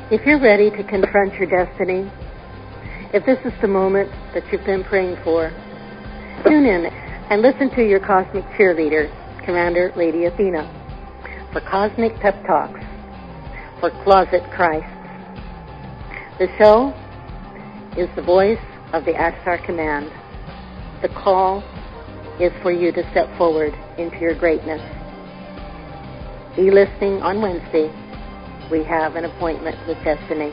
If you're ready to confront your destiny, if this is the moment that you've been praying for, tune in and listen to your cosmic cheerleader, Commander Lady Athena, for Cosmic Pep Talks for Closet Christs. The show is the voice of the Ashtar Command. The call is for you to step forward into your greatness. Be listening on Wednesday. We have an appointment with destiny.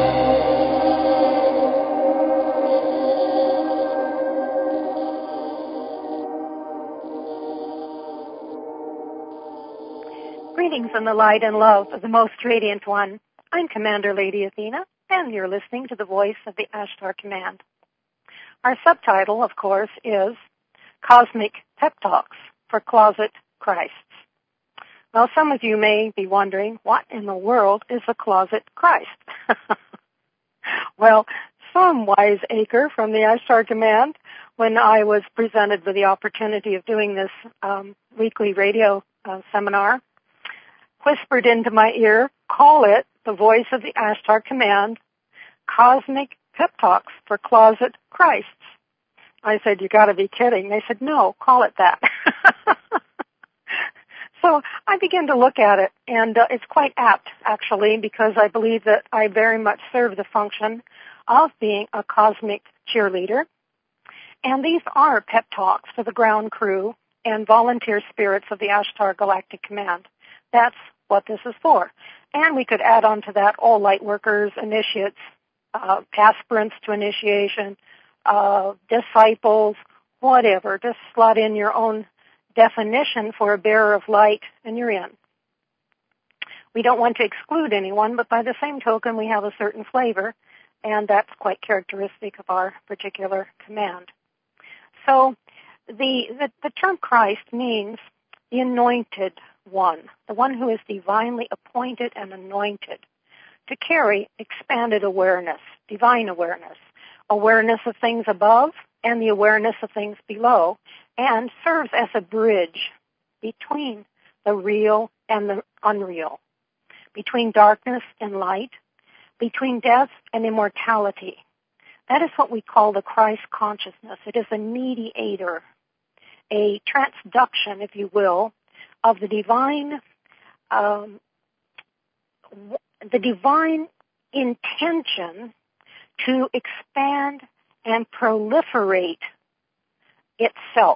Greetings in the light and love of the Most Radiant One. I'm Commander Lady Athena, and you're listening to the voice of the Ashtar Command. Our subtitle, of course, is Cosmic Pep Talks for Closet Christs. Well, some of you may be wondering, what in the world is a closet Christ? Well, some wiseacre from the Ashtar Command, when I was presented with the opportunity of doing this weekly radio seminar, whispered into my ear, call it the voice of the Ashtar Command, Cosmic Pep Talks for Closet Christs. I said, you got to be kidding. They said, no, call it that. So I began to look at it, and it's quite apt, actually, because I believe that I very much serve the function of being a cosmic cheerleader. And these are pep talks for the ground crew and volunteer spirits of the Ashtar Galactic Command. That's what this is for. And we could add on to that all light workers, initiates, aspirants to initiation, disciples, whatever. Just slot in your own definition for a bearer of light, and you're in. We don't want to exclude anyone, but by the same token, we have a certain flavor, and that's quite characteristic of our particular command. So the term Christ means the anointed one, the one who is divinely appointed and anointed to carry expanded awareness, divine awareness, awareness of things above and the awareness of things below, and serves as a bridge between the real and the unreal, between darkness and light, between death and immortality. That is what we call the Christ consciousness. It is a mediator, a transduction, if you will, of the divine intention to expand and proliferate itself.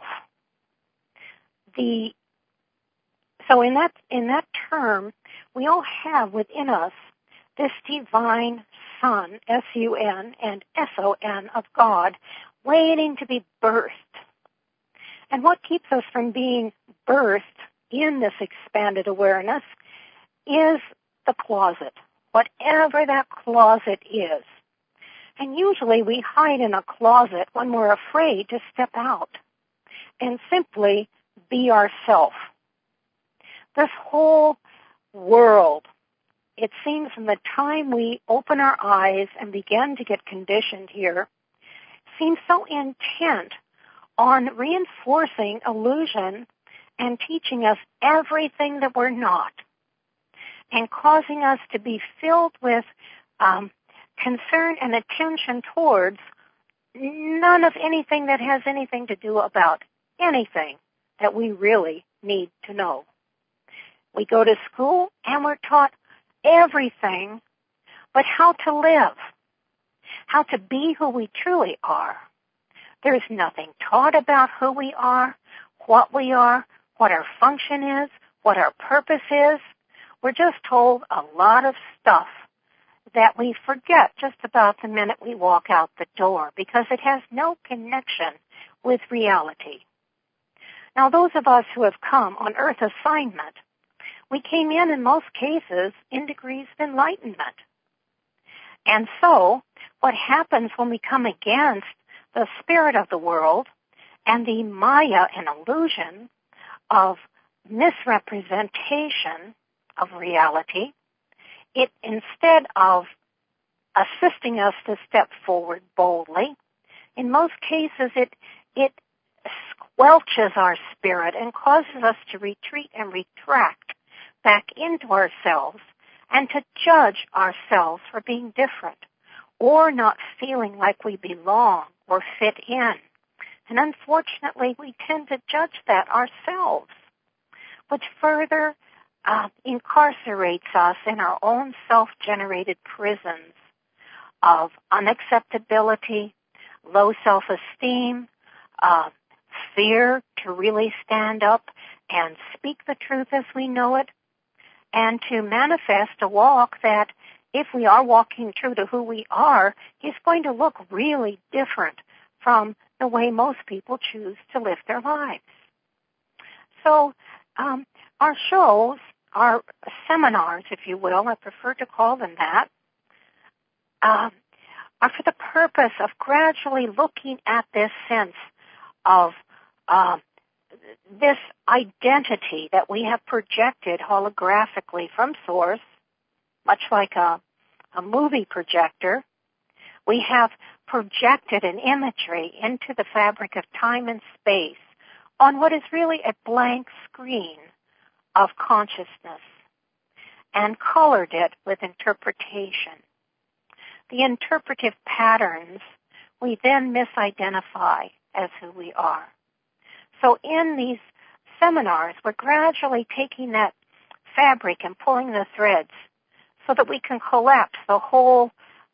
So in that term, we all have within us this divine Son, S-U-N, and S-O-N of God, waiting to be birthed. And what keeps us from being birthed in this expanded awareness is the closet, whatever that closet is. And usually we hide in a closet when we're afraid to step out and simply be ourself. This whole world, it seems from the time we open our eyes and begin to get conditioned here, seems so intent on reinforcing illusion and teaching us everything that we're not, and causing us to be filled with concern and attention towards none of anything that has anything to do about anything that we really need to know. We go to school and we're taught everything but how to live, how to be who we truly are. There's nothing taught about who we are, what our function is, what our purpose is. We're just told a lot of stuff that we forget just about the minute we walk out the door because it has no connection with reality. Now, those of us who have come on Earth assignment, we came in most cases, in degrees of enlightenment. And so, what happens when we come against the spirit of the world and the Maya and illusion of misrepresentation of reality, it, instead of assisting us to step forward boldly, in most cases it squelches our spirit and causes us to retreat and retract back into ourselves and to judge ourselves for being different or not feeling like we belong or fit in. And unfortunately, we tend to judge that ourselves, which further incarcerates us in our own self-generated prisons of unacceptability, low self-esteem, fear to really stand up and speak the truth as we know it, and to manifest a walk that, if we are walking true to who we are, is going to look really different from the way most people choose to live their lives. So our shows, our seminars, if you will, I prefer to call them that, are for the purpose of gradually looking at this sense of this identity that we have projected holographically from Source, much like a movie projector. We have projected an imagery into the fabric of time and space on what is really a blank screen of consciousness and colored it with interpretation. The interpretive patterns we then misidentify as who we are. So in these seminars, we're gradually taking that fabric and pulling the threads so that we can collapse the whole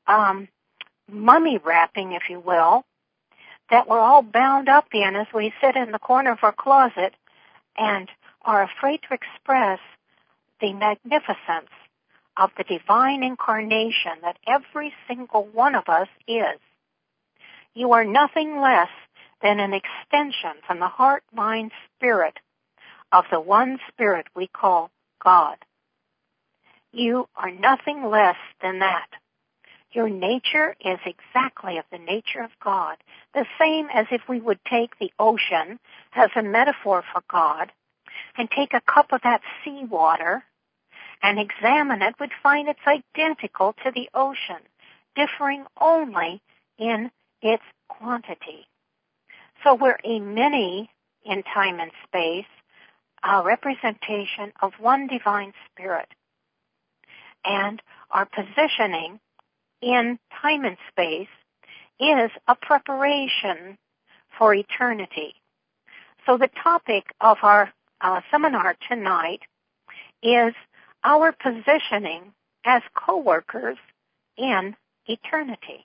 mummy wrapping, if you will, that we're all bound up in as we sit in the corner of our closet and are afraid to express the magnificence of the divine incarnation that every single one of us is. You are nothing less than an extension from the heart, mind, spirit of the one spirit we call God. You are nothing less than that. Your nature is exactly of the nature of God, the same as if we would take the ocean as a metaphor for God and take a cup of that seawater and examine it, would find it's identical to the ocean, differing only in its quantity. So we're a mini in time and space, a representation of one divine spirit. And our positioning in time and space is a preparation for eternity. So the topic of our seminar tonight is our positioning as co-workers in eternity.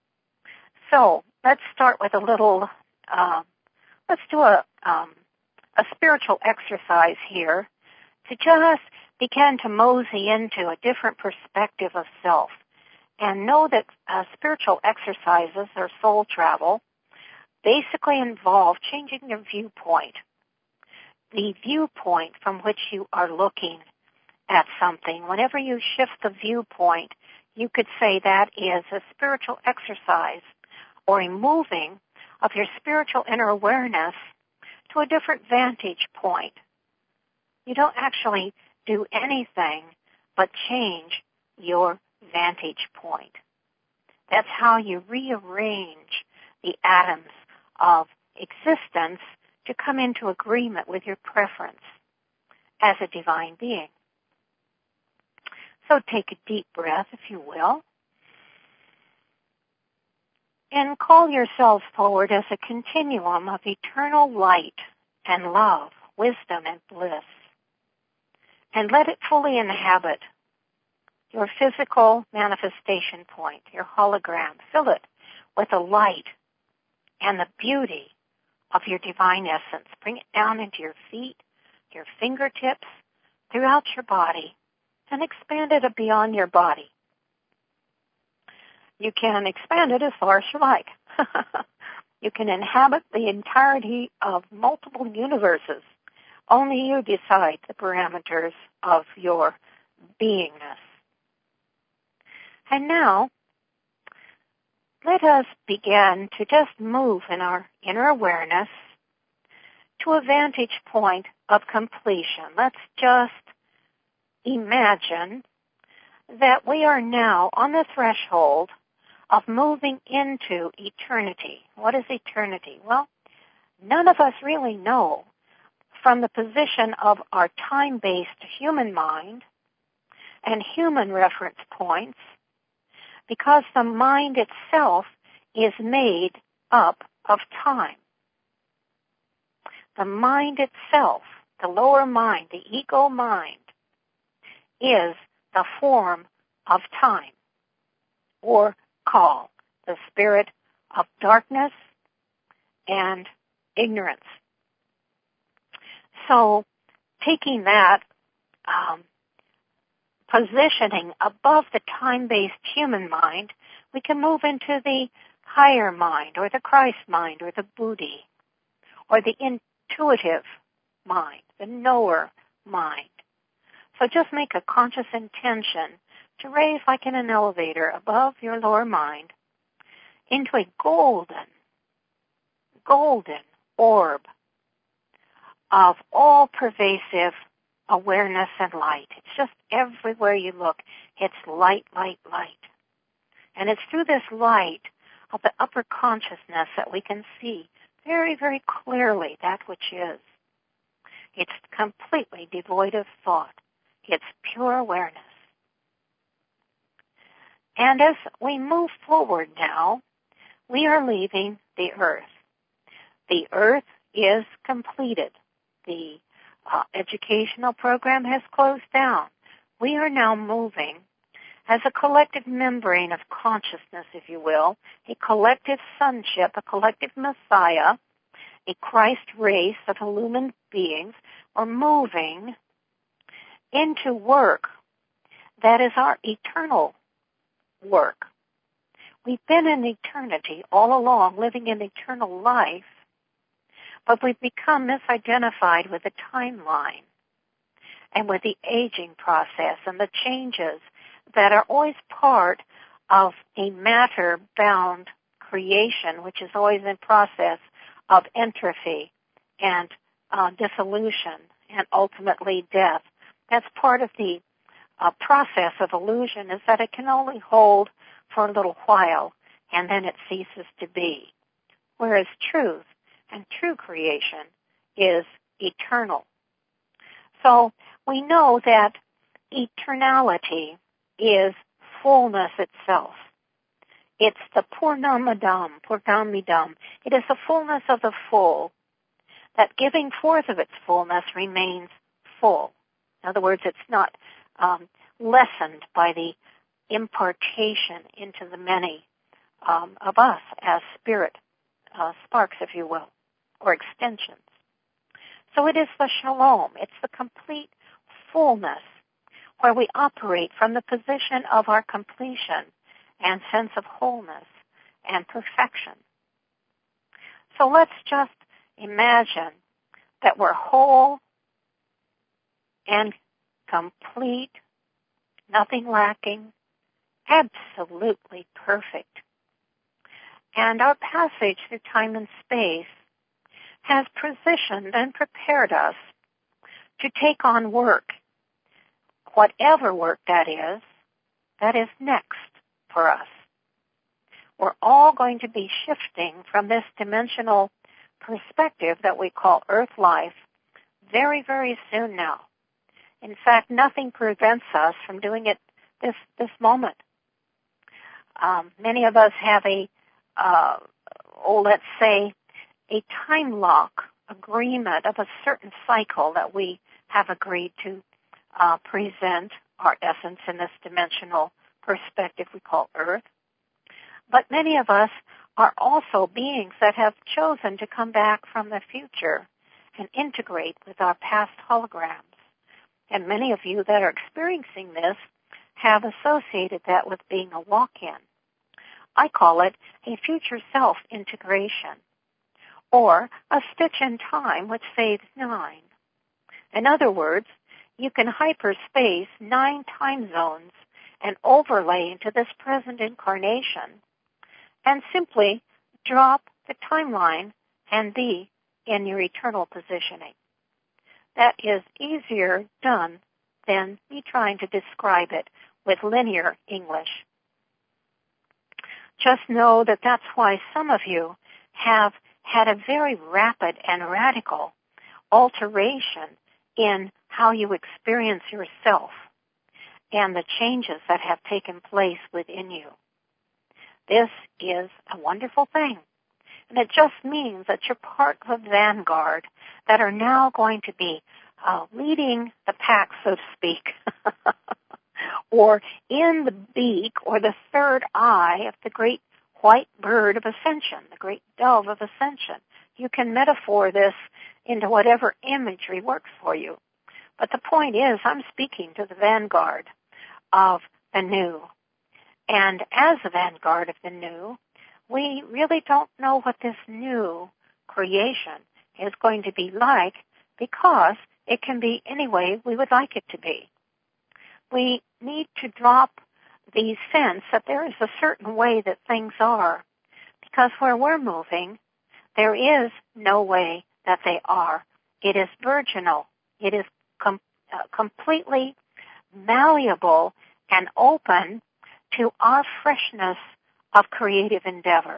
So let's start with a little, let's do a spiritual exercise here to just begin to mosey into a different perspective of self. And know that spiritual exercises or soul travel basically involve changing your viewpoint. The viewpoint from which you are looking at something. Whenever you shift the viewpoint, you could say that is a spiritual exercise or a moving of your spiritual inner awareness to a different vantage point. You don't actually do anything but change your vantage point. That's how you rearrange the atoms of existence to come into agreement with your preference as a divine being. So take a deep breath, if you will, and call yourselves forward as a continuum of eternal light and love, wisdom and bliss, and let it fully inhabit your physical manifestation point, your hologram. Fill it with the light and the beauty of your divine essence. Bring it down into your feet, your fingertips, throughout your body, and expand it beyond your body. You can expand it as far as you like. You can inhabit the entirety of multiple universes. Only you decide the parameters of your beingness. And now, let us begin to just move in our inner awareness to a vantage point of completion. Let's just imagine that we are now on the threshold of moving into eternity. What is eternity? Well, none of us really know from the position of our time-based human mind and human reference points, because the mind itself is made up of time. The mind itself, the lower mind, the ego mind, is the form of time, or call the spirit of darkness and ignorance. So, taking that positioning above the time-based human mind, we can move into the higher mind, or the Christ mind, or the Buddhi, or the intuitive mind, the knower mind. So just make a conscious intention to raise, like in an elevator, above your lower mind into a golden orb of all-pervasive awareness and light. It's just everywhere you look, it's light, light, light. And it's through this light of the upper consciousness that we can see very, very clearly that which is. It's completely devoid of thought. It's pure awareness. And as we move forward now, we are leaving the earth. The earth is completed. The educational program has closed down. We are now moving as a collective membrane of consciousness, if you will, a collective sonship, a collective Messiah, a Christ race of illumined beings, are moving into work that is our eternal work. We've been in eternity all along, living in eternal life, but we've become misidentified with the timeline and with the aging process and the changes that are always part of a matter-bound creation, which is always in process of entropy and dissolution and ultimately death. That's part of the process of illusion, is that it can only hold for a little while and then it ceases to be. Whereas truth and true creation is eternal. So we know that eternality is fullness itself. It's the Purnamidam. It is the fullness of the full, that giving forth of its fullness remains full. In other words, it's not lessened by the impartation into the many of us as spirit sparks, if you will, or extensions. So it is the shalom. It's the complete fullness where we operate from the position of our completion and sense of wholeness and perfection. So let's just imagine that we're whole and complete, nothing lacking, absolutely perfect. And our passage through time and space has positioned and prepared us to take on work, whatever work that is next for us. We're all going to be shifting from this dimensional perspective that we call Earth life very, very soon now. In fact, nothing prevents us from doing it this moment. Many of us have let's say, a time lock agreement of a certain cycle that we have agreed to present our essence in this dimensional perspective we call Earth. But many of us are also beings that have chosen to come back from the future and integrate with our past holograms. And many of you that are experiencing this have associated that with being a walk-in. I call it a future self integration, or a stitch in time which saves 9. In other words, you can hyperspace 9 time zones and overlay into this present incarnation and simply drop the timeline and be in your eternal positioning. That is easier done than me trying to describe it with linear English. Just know that that's why some of you have had a very rapid and radical alteration in how you experience yourself. and the changes that have taken place within you. This is a wonderful thing. And it just means that you're part of the vanguard that are now going to be leading the pack, so to speak, or in the beak or the third eye of the great white bird of ascension, the great dove of ascension. You can metaphor this into whatever imagery works for you. But the point is, I'm speaking to the vanguard of the new. And as the vanguard of the new, we really don't know what this new creation is going to be like, because it can be any way we would like it to be. We need to drop the sense that there is a certain way that things are, because where we're moving, there is no way that they are. It is virginal. It is completely malleable and open to our freshness of creative endeavor.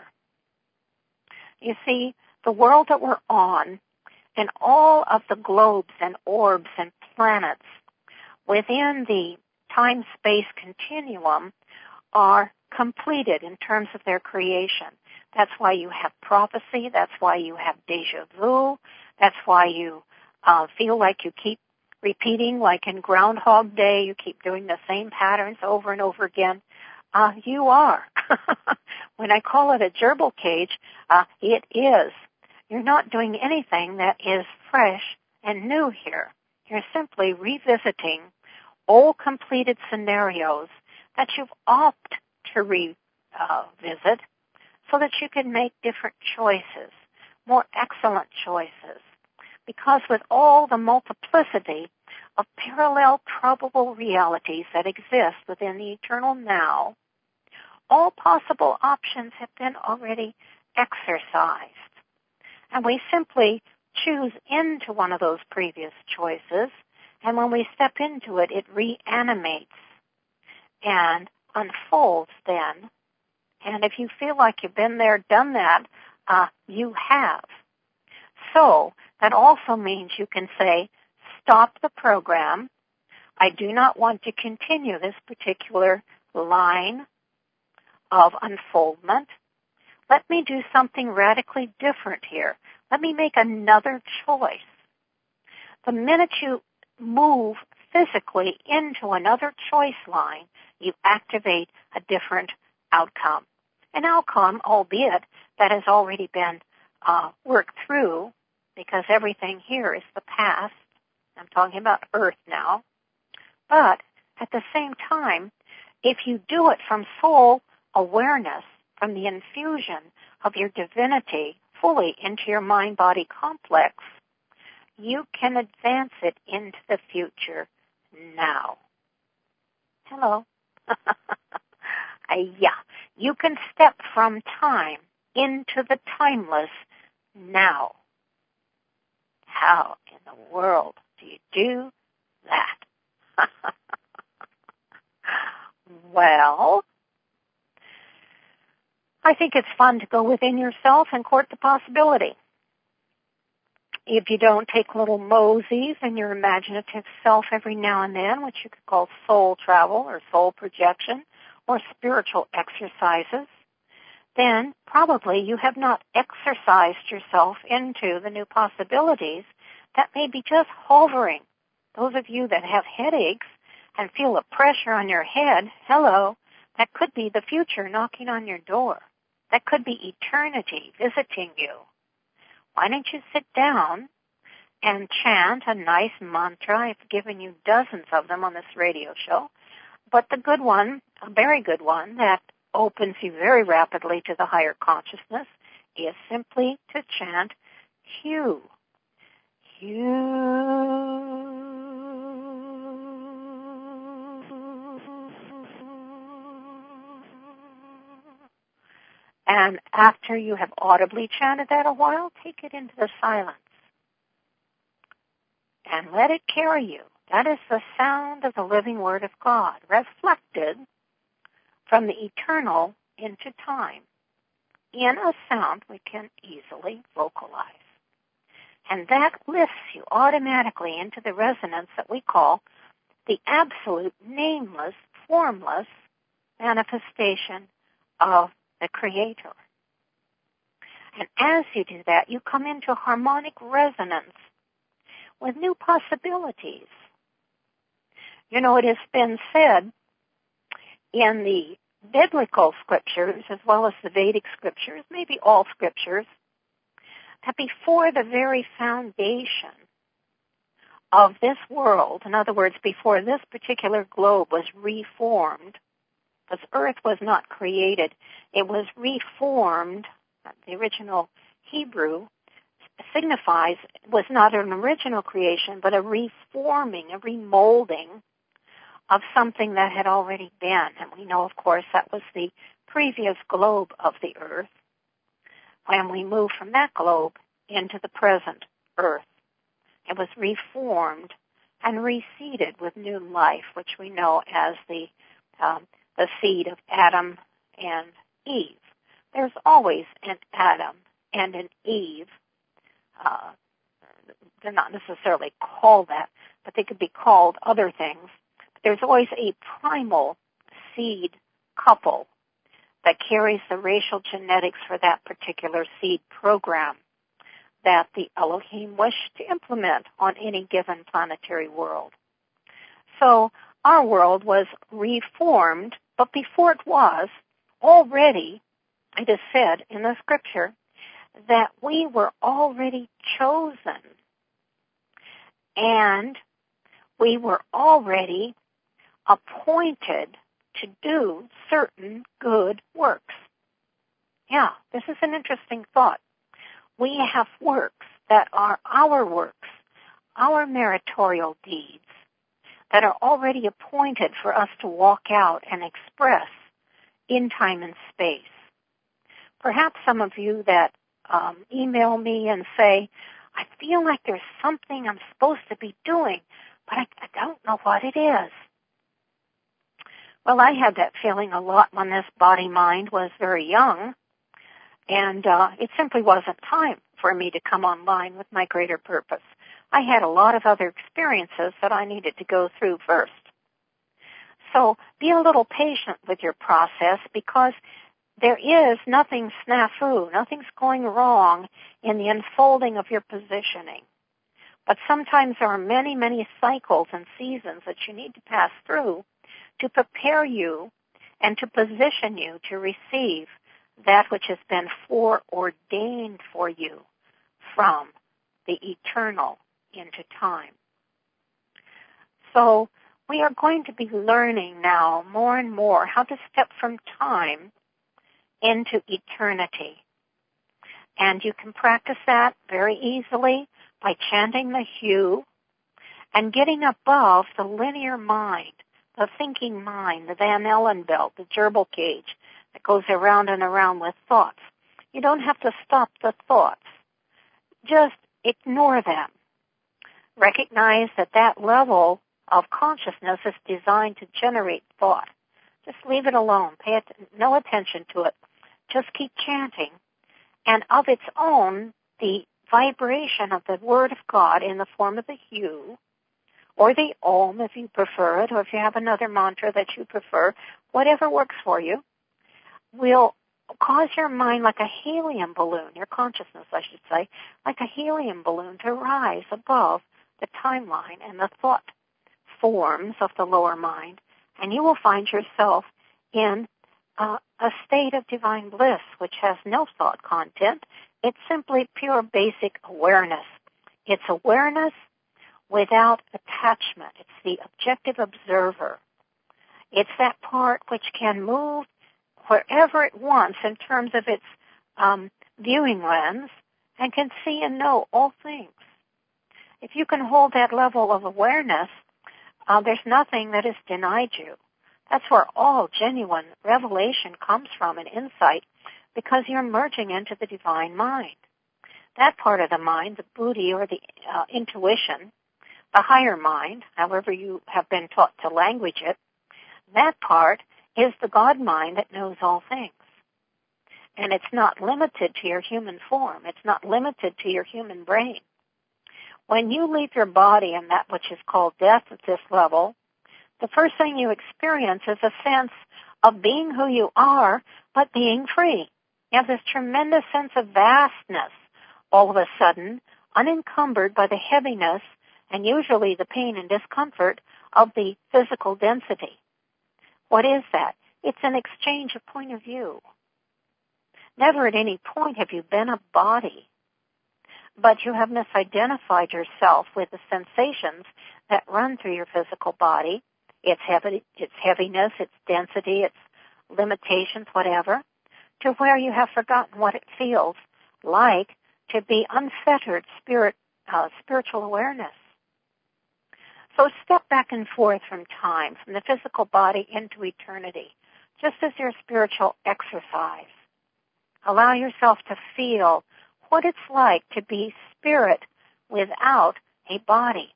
You see, the world that we're on, and all of the globes and orbs and planets within the time-space continuum are completed in terms of their creation. That's why you have prophecy. That's why you have déjà vu. That's why you feel like you keep repeating, like in Groundhog Day, you keep doing the same patterns over and over again. You are. When I call it a gerbil cage, it is. You're not doing anything that is fresh and new here. You're simply revisiting old completed scenarios that you've opted to revisit so that you can make different choices, more excellent choices. Because with all the multiplicity of parallel probable realities that exist within the eternal now, all possible options have been already exercised. And we simply choose into one of those previous choices, and when we step into it, it reanimates and unfolds then. And if you feel like you've been there, done that, you have. So that also means you can say, stop the program. I do not want to continue this particular line of unfoldment. Let me do something radically different here. Let me make another choice. The minute you move physically into another choice line, you activate a different outcome. An outcome, albeit, that has already been worked through, because everything here is the past. I'm talking about Earth now. But at the same time, if you do it from soul awareness, from the infusion of your divinity fully into your mind-body complex, you can advance it into the future now. Hello. Yeah. You can step from time into the timeless now. How in the world do you do that? Well, I think it's fun to go within yourself and court the possibility. If you don't take little moseys in your imaginative self every now and then, which you could call soul travel or soul projection or spiritual exercises, then probably you have not exercised yourself into the new possibilities that may be just hovering. Those of you that have headaches and feel a pressure on your head, hello, that could be the future knocking on your door. That could be eternity visiting you. Why don't you sit down and chant a nice mantra? I've given you dozens of them on this radio show. But the good one, a very good one, that opens you very rapidly to the higher consciousness is simply to chant Hu. Hu. And after you have audibly chanted that a while, take it into the silence and let it carry you. That is the sound of the living Word of God, reflected from the eternal into time. In a sound we can easily vocalize. And that lifts you automatically into the resonance that we call the absolute, nameless, formless manifestation of the Creator. And as you do that, you come into harmonic resonance with new possibilities. You know, it has been said in the biblical scriptures, as well as the Vedic scriptures, maybe all scriptures, that before the very foundation of this world, in other words, before this particular globe was reformed, because Earth was not created, it was reformed. The original Hebrew signifies, was not an original creation, but a reforming, a remolding of something that had already been. And we know, of course, that was the previous globe of the Earth, when we move from that globe into the present Earth. It was reformed and reseeded with new life, which we know as the seed of Adam and Eve. There's always an Adam and an Eve. They're not necessarily called that, but they could be called other things. But there's always a primal seed couple that carries the racial genetics for that particular seed program that the Elohim wished to implement on any given planetary world. So our world was reformed, but before it was, already, it is said in the scripture, that we were already chosen and we were already appointed to do certain good works. Yeah, this is an interesting thought. We have works that are our works, our meritorial deeds, that are already appointed for us to walk out and express in time and space. Perhaps some of you that email me and say, I feel like there's something I'm supposed to be doing, but I don't know what it is. Well, I had that feeling a lot when this body-mind was very young, and it simply wasn't time for me to come online with my greater purpose. I had a lot of other experiences that I needed to go through first. So be a little patient with your process, because there is nothing snafu, nothing's going wrong in the unfolding of your positioning. But sometimes there are many, many cycles and seasons that you need to pass through to prepare you and to position you to receive that which has been foreordained for you from the eternal into time. So we are going to be learning now more and more how to step from time into eternity. And you can practice that very easily by chanting the hue and getting above the linear mind, the thinking mind, the Van Allen belt, the gerbil cage that goes around and around with thoughts. You don't have to stop the thoughts. Just ignore them. Recognize that that level of consciousness is designed to generate thought. Just leave it alone. Pay no attention to it. Just keep chanting. And of its own, the vibration of the Word of God in the form of the hue, or the Om if you prefer it, or if you have another mantra that you prefer, whatever works for you, will cause your mind like a helium balloon, your consciousness, I should say, like a helium balloon to rise above the timeline and the thought forms of the lower mind, and you will find yourself in a state of divine bliss, which has no thought content. It's simply pure basic awareness. It's awareness without attachment. It's the objective observer. It's that part which can move wherever it wants in terms of its viewing lens and can see and know all things. If you can hold that level of awareness, there's nothing that is denied you. That's where all genuine revelation comes from and insight, because you're merging into the divine mind. That part of the mind, the buddhi or the intuition, the higher mind, however you have been taught to language it, that part is the God mind that knows all things. And it's not limited to your human form. It's not limited to your human brain. When you leave your body and that which is called death at this level, the first thing you experience is a sense of being who you are, but being free. You have this tremendous sense of vastness all of a sudden, unencumbered by the heaviness and usually the pain and discomfort of the physical density. What is that? It's an exchange of point of view. Never at any point have you been a body, but you have misidentified yourself with the sensations that run through your physical body, its heaviness, its density, its limitations, whatever, to where you have forgotten what it feels like to be unfettered spiritual awareness. So step back and forth from time, from the physical body into eternity, just as your spiritual exercise. Allow yourself to feel what it's like to be spirit without a body,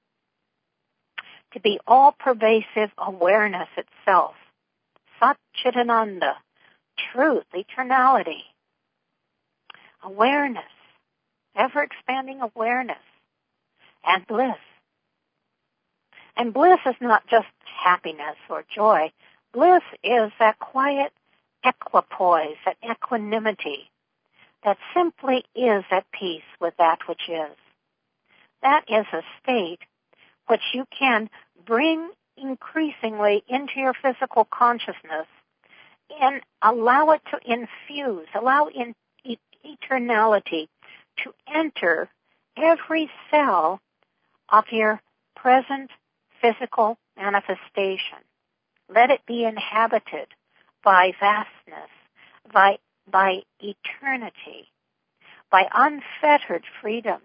to be all-pervasive awareness itself, Satchitananda, truth, eternality, awareness, ever-expanding awareness, and bliss. And bliss is not just happiness or joy. Bliss is that quiet equipoise, that equanimity, that simply is at peace with that which is. That is a state which you can bring increasingly into your physical consciousness and allow it to infuse, allow in eternality to enter every cell of your present physical manifestation. Let it be inhabited by vastness, by eternity, by unfettered freedom.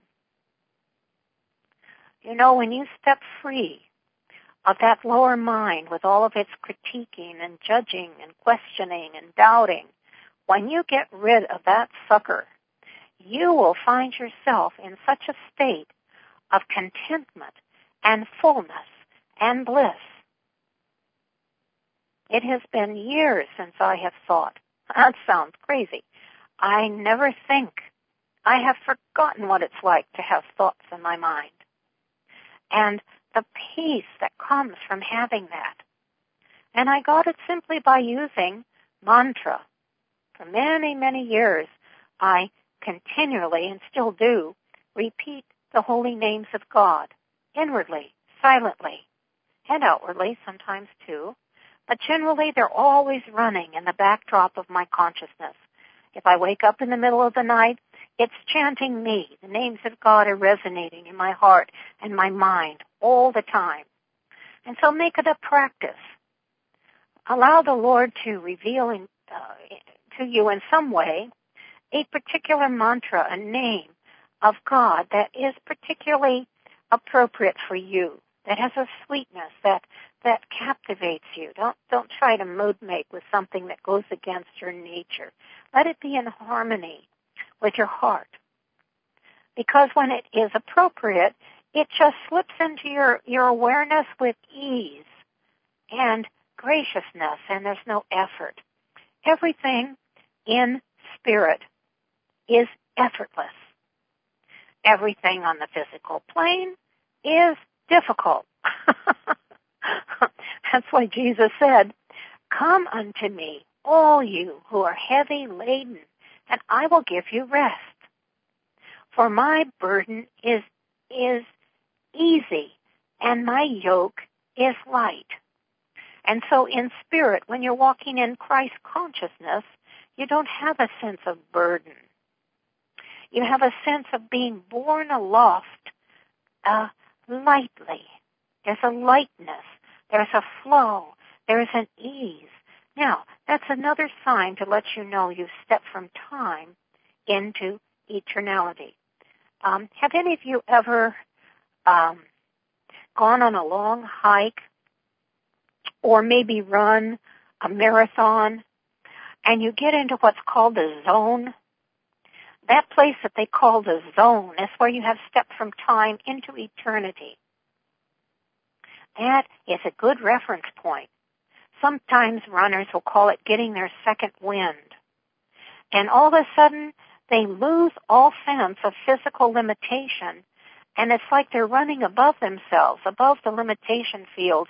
You know, when you step free of that lower mind with all of its critiquing and judging and questioning and doubting, when you get rid of that sucker, you will find yourself in such a state of contentment and fullness and bliss. It has been years since I have thought. That sounds crazy. I never think. I have forgotten what it's like to have thoughts in my mind. And the peace that comes from having that. And I got it simply by using mantra. For many, many years, I continually, and still do, repeat the holy names of God, inwardly, silently, and outwardly sometimes too. But generally, they're always running in the backdrop of my consciousness. If I wake up in the middle of the night, it's chanting me. The names of God are resonating in my heart and my mind all the time. And so make it a practice. Allow the Lord to reveal to you in some way a particular mantra, a name of God that is particularly appropriate for you, that has a sweetness that captivates you. Don't try to mood make with something that goes against your nature. Let it be in harmony with your heart. Because when it is appropriate, it just slips into your awareness with ease and graciousness, and there's no effort. Everything in spirit is effortless. Everything on the physical plane is difficult. That's why Jesus said, "Come unto me, all you who are heavy laden, and I will give you rest. For my burden is easy, and my yoke is light." And so in spirit, when you're walking in Christ consciousness, you don't have a sense of burden. You have a sense of being borne aloft lightly. There's a lightness. There's a flow. There's an ease. Now, that's another sign to let you know you've stepped from time into eternality. Have any of you ever gone on a long hike or maybe run a marathon and you get into what's called the zone? That place that they call the zone is where you have stepped from time into eternity. That is a good reference point. Sometimes runners will call it getting their second wind. And all of a sudden, they lose all sense of physical limitation, and it's like they're running above themselves, above the limitation fields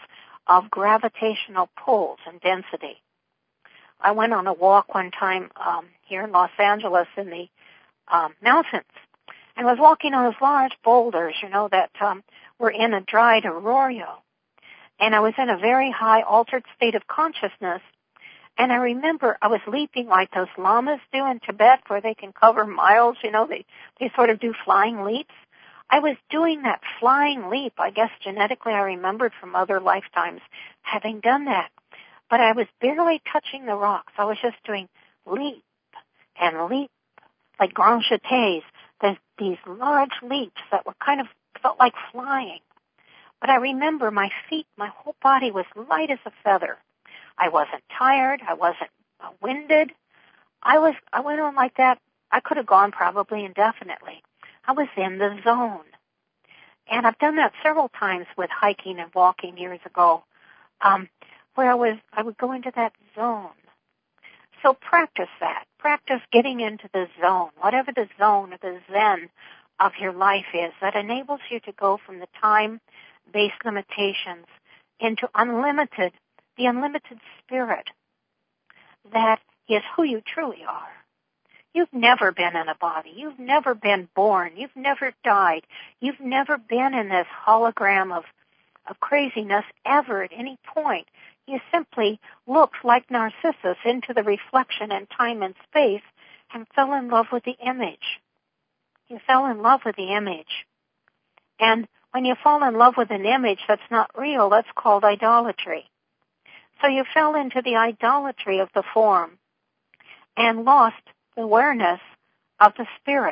of gravitational pulls and density. I went on a walk one time here in Los Angeles in the mountains, and was walking on those large boulders, that were in a dried arroyo. And I was in a very high altered state of consciousness. And I remember I was leaping like those lamas do in Tibet, where they can cover miles, they sort of do flying leaps. I was doing that flying leap. I guess genetically I remembered from other lifetimes having done that. But I was barely touching the rocks. I was just doing leap and leap, like grand jetés, these large leaps that were kind of felt like flying. But I remember my feet, my whole body was light as a feather. I wasn't tired. I wasn't winded. I went on like that. I could have gone probably indefinitely. I was in the zone. And I've done that several times with hiking and walking years ago, where I would go into that zone. So practice that. Practice getting into the zone, whatever the zone or the zen of your life is, that enables you to go from the time-based limitations into the unlimited spirit that is who you truly are. You've never been in a body. You've never been born. You've never died. You've never been in this hologram of craziness ever at any point. You simply looked like Narcissus into the reflection in time and space and fell in love with the image. You fell in love with the image. And when you fall in love with an image that's not real, that's called idolatry. So you fell into the idolatry of the form and lost the awareness of the spirit.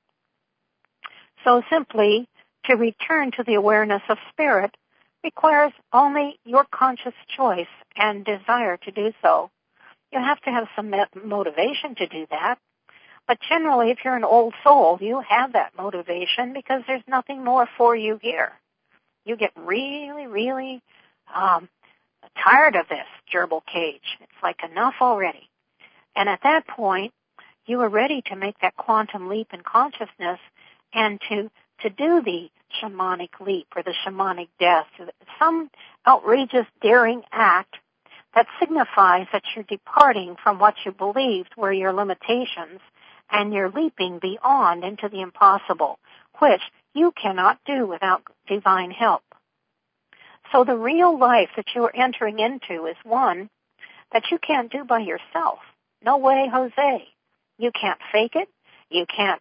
So simply to return to the awareness of spirit requires only your conscious choice and desire to do so. You have to have some motivation to do that. But generally, if you're an old soul, you have that motivation because there's nothing more for you here. You get really, really tired of this gerbil cage. It's like enough already. And at that point, you are ready to make that quantum leap in consciousness and to do the shamanic leap or the shamanic death, some outrageous, daring act that signifies that you're departing from what you believed were your limitations and you're leaping beyond into the impossible, which you cannot do without divine help. So the real life that you are entering into is one that you can't do by yourself. No way, Jose. You can't fake it. You can't,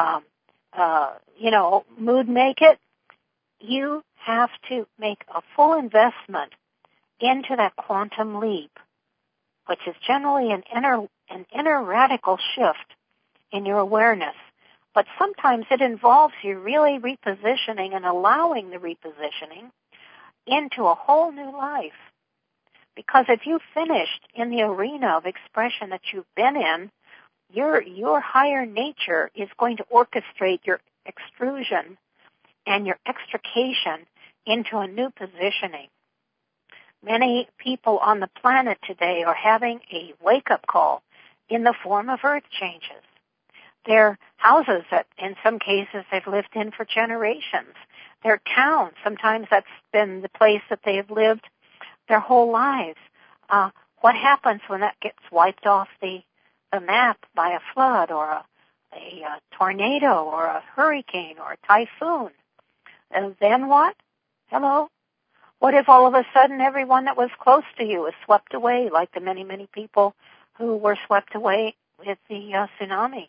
mood make it. You have to make a full investment into that quantum leap, which is generally an inner radical shift in your awareness. But sometimes it involves you really repositioning and allowing the repositioning into a whole new life. Because if you finished in the arena of expression that you've been in, your higher nature is going to orchestrate your extrusion and your extrication into a new positioning. Many people on the planet today are having a wake-up call in the form of earth changes. Their houses that, in some cases, they've lived in for generations. Their towns, sometimes that's been the place that they have lived their whole lives. What happens when that gets wiped off the map by a flood or a tornado or a hurricane or a typhoon? And then what? Hello? What if all of a sudden everyone that was close to you is swept away, like the many, many people who were swept away with the tsunami?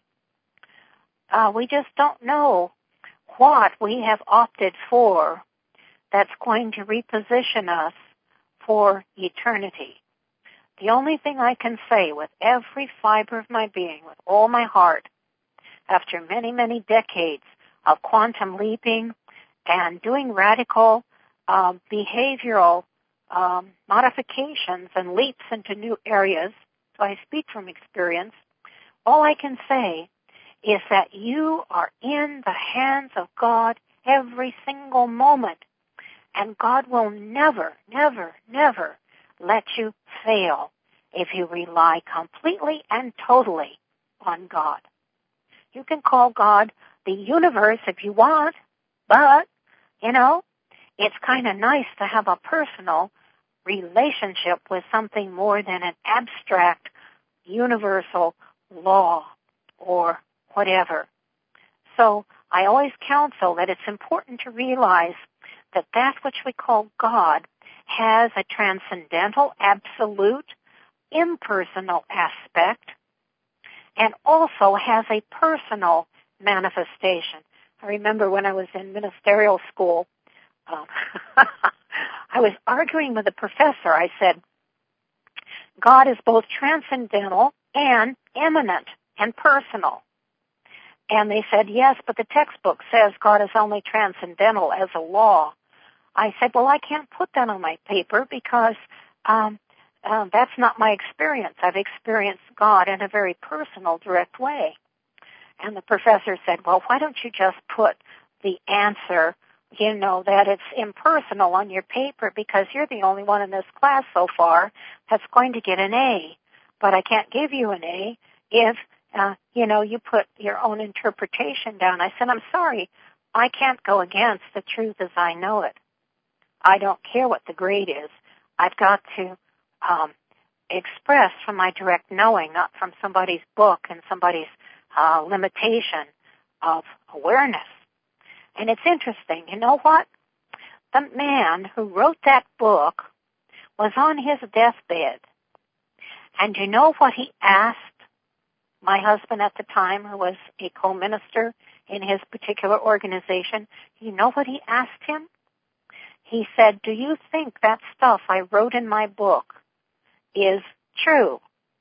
We just don't know what we have opted for that's going to reposition us for eternity. The only thing I can say with every fiber of my being, with all my heart, after many, many decades of quantum leaping and doing radical behavioral modifications and leaps into new areas, so I speak from experience, all I can say is that you are in the hands of God every single moment, and God will never, never, never let you fail if you rely completely and totally on God. You can call God the universe if you want, but, it's kind of nice to have a personal relationship with something more than an abstract, universal law or whatever. So I always counsel that it's important to realize that that which we call God has a transcendental, absolute, impersonal aspect, and also has a personal manifestation. I remember when I was in ministerial school, I was arguing with a professor. I said, God is both transcendental and immanent and personal. And they said, yes, but the textbook says God is only transcendental as a law. I said, well, I can't put that on my paper because that's not my experience. I've experienced God in a very personal, direct way. And the professor said, well, why don't you just put the answer, that it's impersonal on your paper, because you're the only one in this class so far that's going to get an A. But I can't give you an A if, you put your own interpretation down. I said, I'm sorry, I can't go against the truth as I know it. I don't care what the grade is. I've got to express from my direct knowing, not from somebody's book and somebody's limitation of awareness. And it's interesting. You know what? The man who wrote that book was on his deathbed. And you know what he asked my husband at the time, who was a co-minister in his particular organization? You know what he asked him? He said, do you think that stuff I wrote in my book is true?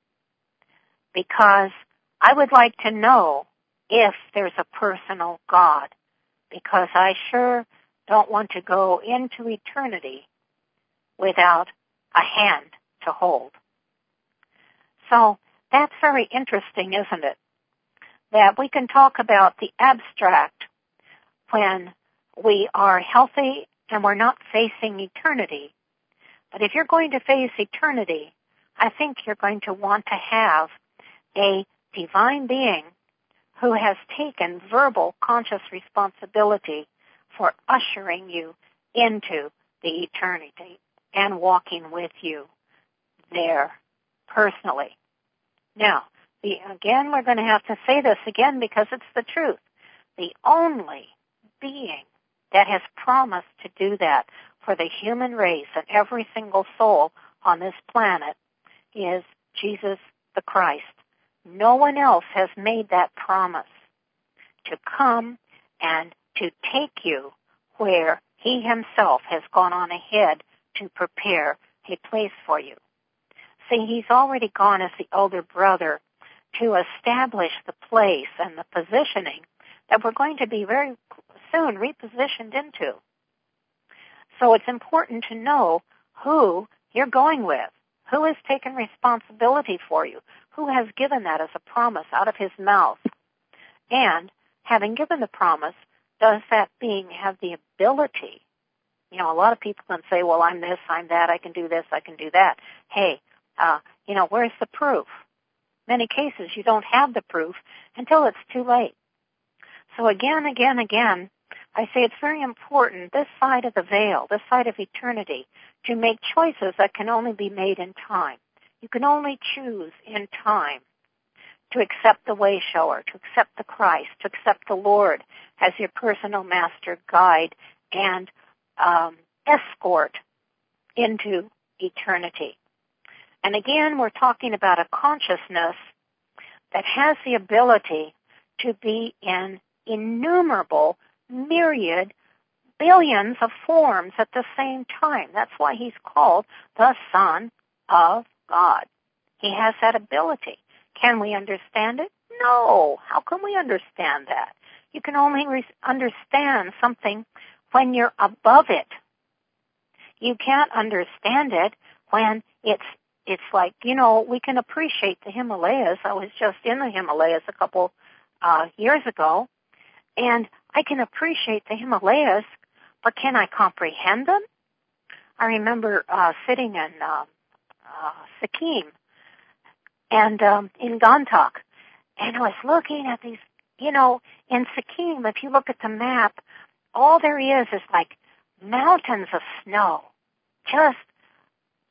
Because I would like to know if there's a personal God, because I sure don't want to go into eternity without a hand to hold. So that's very interesting, isn't it? That we can talk about the abstract when we are healthy and we're not facing eternity. But if you're going to face eternity, I think you're going to want to have a divine being who has taken verbal conscious responsibility for ushering you into the eternity and walking with you there personally. Now, again, we're going to have to say this again because it's the truth. The only being that has promised to do that for the human race and every single soul on this planet is Jesus the Christ. No one else has made that promise to come and to take you where he himself has gone on ahead to prepare a place for you. See, he's already gone as the elder brother to establish the place and the positioning that we're going to be very soon repositioned into. So it's important to know who you're going with, who has taken responsibility for you, who has given that as a promise out of his mouth. And having given the promise, does that being have the ability? A lot of people can say, well, I'm this, I'm that, I can do this, I can do that. Hey, where's the proof? Many cases you don't have the proof until it's too late. So again, I say it's very important, this side of the veil, this side of eternity, to make choices that can only be made in time. You can only choose in time to accept the way shower, to accept the Christ, to accept the Lord as your personal master, guide, and escort into eternity. And again, we're talking about a consciousness that has the ability to be in innumerable, myriad, billions of forms at the same time. That's why he's called the Son of God. He has that ability. Can we understand it? No. How can we understand that? You can only understand something when you're above it. You can't understand it when it's like, we can appreciate the Himalayas. I was just in the Himalayas a couple years ago, and I can appreciate the Himalayas, but can I comprehend them? I remember sitting in Sikkim and in Gantok, and I was looking at these, in Sikkim, if you look at the map, all there is like mountains of snow, just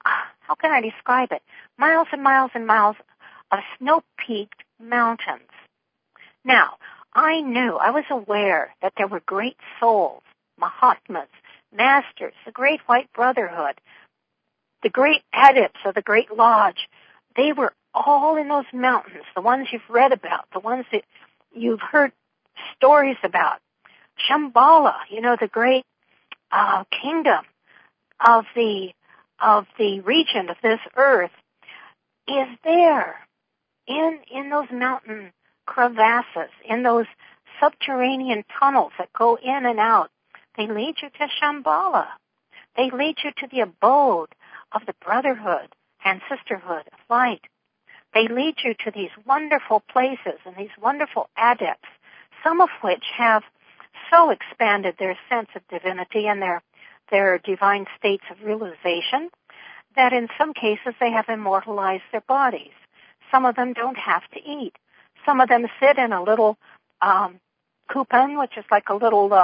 how can I describe it? Miles and miles and miles of snow-peaked mountains. Now, I was aware that there were great souls, Mahatmas, masters, the Great White Brotherhood, the great adepts of the Great Lodge. They were all in those mountains, the ones you've read about, the ones that you've heard stories about. Shambhala, the great kingdom of the region of this earth, is there in those mountain crevasses, in those subterranean tunnels that go in and out. They lead you to Shambhala. They lead you to the abode of the brotherhood and sisterhood of light. They lead you to these wonderful places and these wonderful adepts, some of which have so expanded their sense of divinity and their divine states of realization that in some cases they have immortalized their bodies. Some of them don't have to eat. Some of them sit in a little kupan, which is like a little,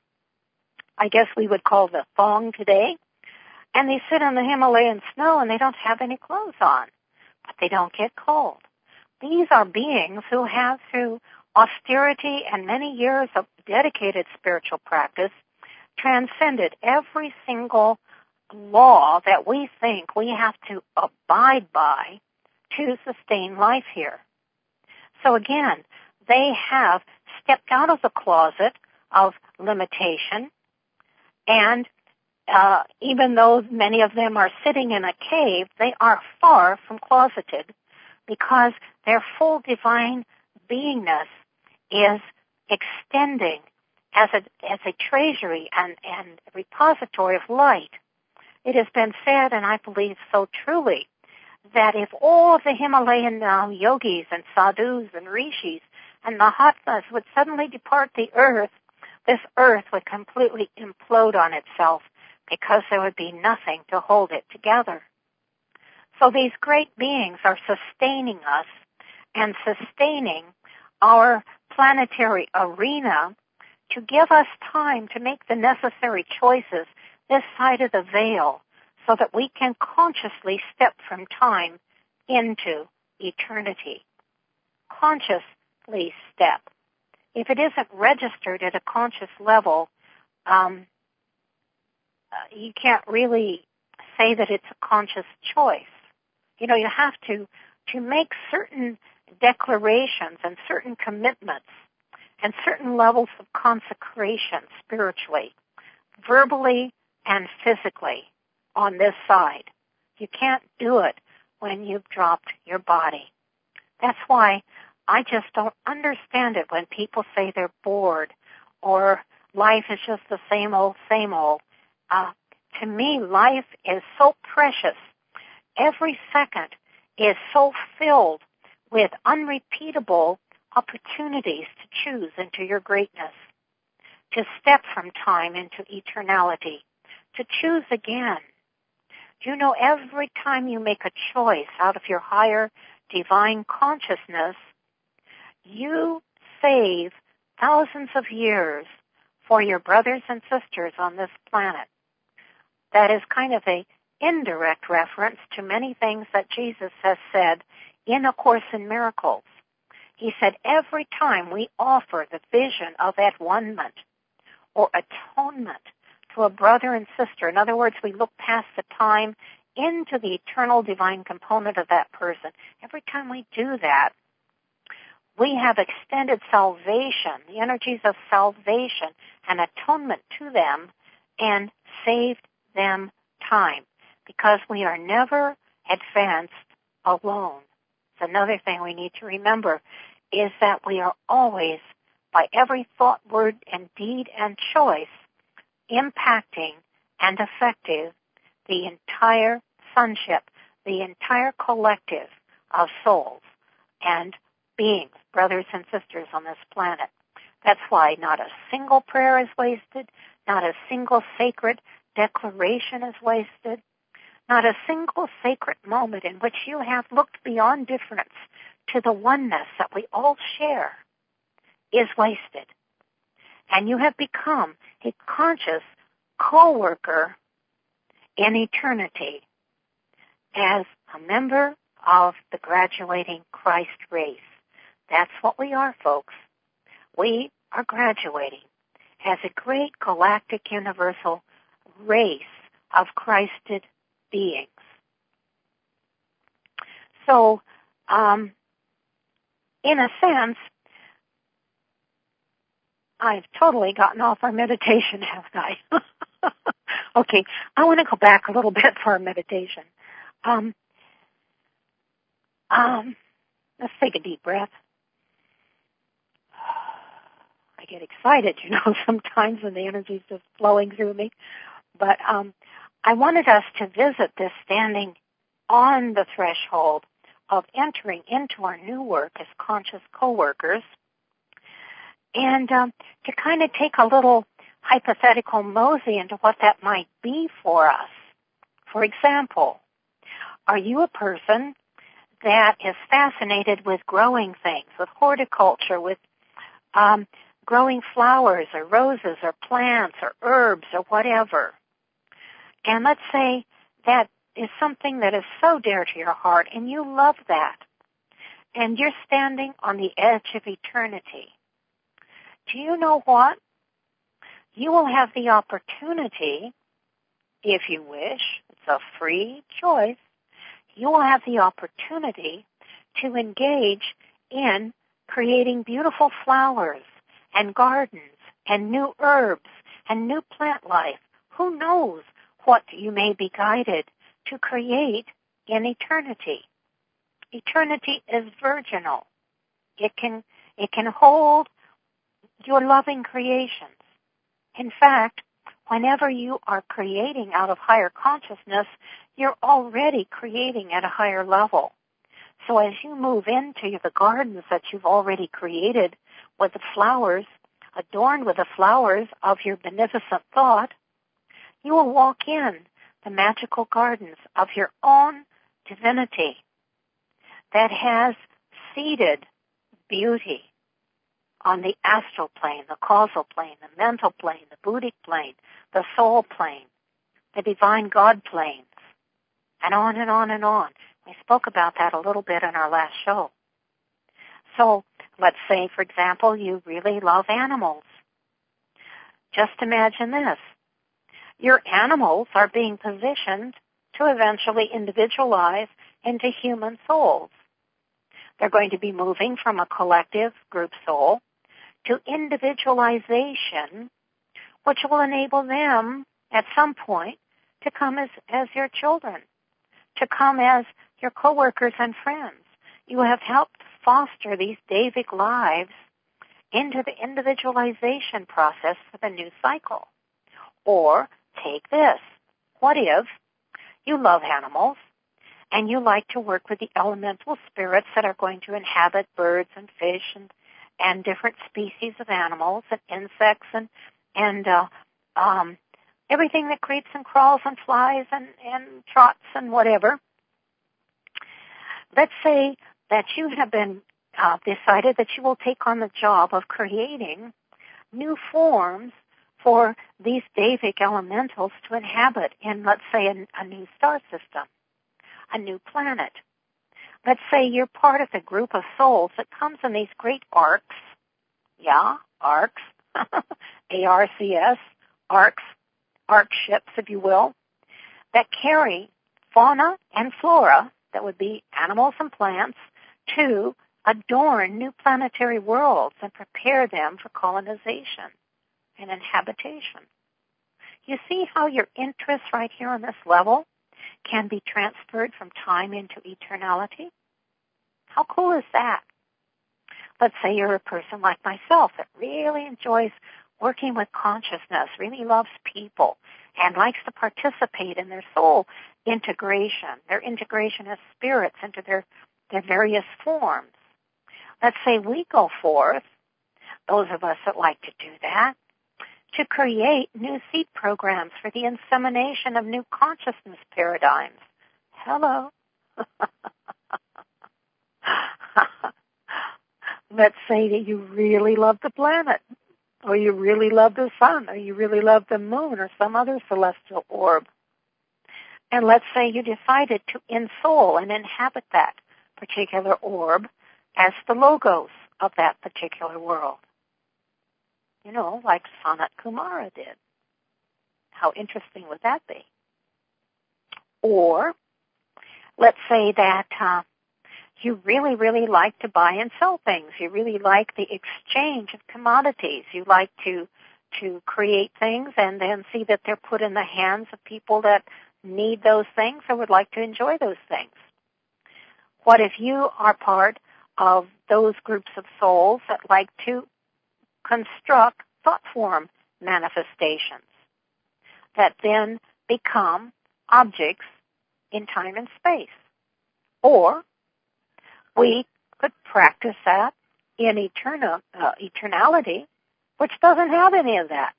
I guess we would call the thong today, and they sit in the Himalayan snow and they don't have any clothes on, but they don't get cold. These are beings who have, through austerity and many years of dedicated spiritual practice, transcended every single law that we think we have to abide by to sustain life here. So again, they have stepped out of the closet of limitation, and even though many of them are sitting in a cave, they are far from closeted because their full divine beingness is extending as a treasury and repository of light. It has been said, and I believe so truly, that if all of the Himalayan yogis and sadhus and rishis and mahatmas would suddenly depart the earth, this earth would completely implode on itself because there would be nothing to hold it together. So these great beings are sustaining us and sustaining our planetary arena to give us time to make the necessary choices this side of the veil so that we can consciously step from time into eternity. Consciously step. If it isn't registered at a conscious level, you can't really say that it's a conscious choice. You have to make certain declarations and certain commitments and certain levels of consecration spiritually, verbally and physically on this side. You can't do it when you've dropped your body. That's why I just don't understand it when people say they're bored or life is just the same old, same old. To me, life is so precious. Every second is so filled with unrepeatable opportunities to choose into your greatness, to step from time into eternality, to choose again. Every time you make a choice out of your higher divine consciousness, you save thousands of years for your brothers and sisters on this planet. That is kind of an indirect reference to many things that Jesus has said in A Course in Miracles. He said every time we offer the vision of at-one-ment or atonement to a brother and sister, in other words, we look past the time into the eternal divine component of that person. Every time we do that, we have extended salvation, the energies of salvation and atonement to them, and saved them time, because we are never advanced alone. It's another thing we need to remember is that we are always, by every thought, word, and deed and choice, impacting and affecting the entire sonship, the entire collective of souls and beings, brothers and sisters on this planet. That's why not a single prayer is wasted, not a single sacred declaration is wasted, not a single sacred moment in which you have looked beyond difference to the oneness that we all share is wasted. And you have become a conscious co-worker in eternity, as a member of the graduating Christ race. That's what we are, folks. We are graduating as a great galactic universal race of Christed beings. So, in a sense, I've totally gotten off our meditation, haven't I? Okay, I want to go back a little bit for our meditation. Let's take a deep breath. I get excited, sometimes when the energy's just flowing through me. But I wanted us to visit this standing on the threshold of entering into our new work as conscious co-workers, and to kind of take a little hypothetical mosey into what that might be for us. For example, are you a person that is fascinated with growing things, with horticulture, with growing flowers or roses or plants or herbs or whatever? And let's say that is something that is so dear to your heart and you love that. And you're standing on the edge of eternity. Do you know what? You will have the opportunity, if you wish, it's a free choice, you will have the opportunity to engage in creating beautiful flowers and gardens and new herbs and new plant life. Who knows what you may be guided to create in eternity. Eternity is virginal. It can hold your loving creations. In fact, whenever you are creating out of higher consciousness, you're already creating at a higher level. So as you move into the gardens that you've already created with the flowers, adorned with the flowers of your beneficent thought, you will walk in the magical gardens of your own divinity that has seeded beauty on the astral plane, the causal plane, the mental plane, the Buddhic plane, the soul plane, the divine God planes, and on and on and on. We spoke about that a little bit in our last show. So let's say, for example, you really love animals. Just imagine this. Your animals are being positioned to eventually individualize into human souls. They're going to be moving from a collective group soul to individualization, which will enable them at some point to come as your children, to come as your coworkers and friends. You have helped foster these Davic lives into the individualization process for the new cycle. Or take this. What if you love animals and you like to work with the elemental spirits that are going to inhabit birds and fish and different species of animals and insects and everything that creeps and crawls and flies and trots and whatever. Let's say that you have been decided that you will take on the job of creating new forms for these Davic elementals to inhabit in, let's say, a new star system, a new planet. Let's say you're part of the group of souls that comes in these great arcs. Yeah, arcs. ARCS, arcs, arc ships, if you will, that carry fauna and flora, that would be animals and plants, to adorn new planetary worlds and prepare them for colonization and inhabitation. You see how your interests right here on this level can be transferred from time into eternality? How cool is that? Let's say you're a person like myself that really enjoys working with consciousness, really loves people, and likes to participate in their soul integration, their integration as spirits into their various forms. Let's say we go forth, those of us that like to do that, to create new seed programs for the insemination of new consciousness paradigms. Hello. Let's say that you really love the planet, or you really love the sun, or you really love the moon, or some other celestial orb. And let's say you decided to ensoul and inhabit that particular orb as the logos of that particular world. You know, like Sanat Kumara did. How interesting would that be? Or, let's say that you really, really like to buy and sell things. You really like the exchange of commodities. You like to create things and then see that they're put in the hands of people that need those things or would like to enjoy those things. What if you are part of those groups of souls that like to construct thought form manifestations that then become objects in time and space? Or we could practice that in eternality, which doesn't have any of that.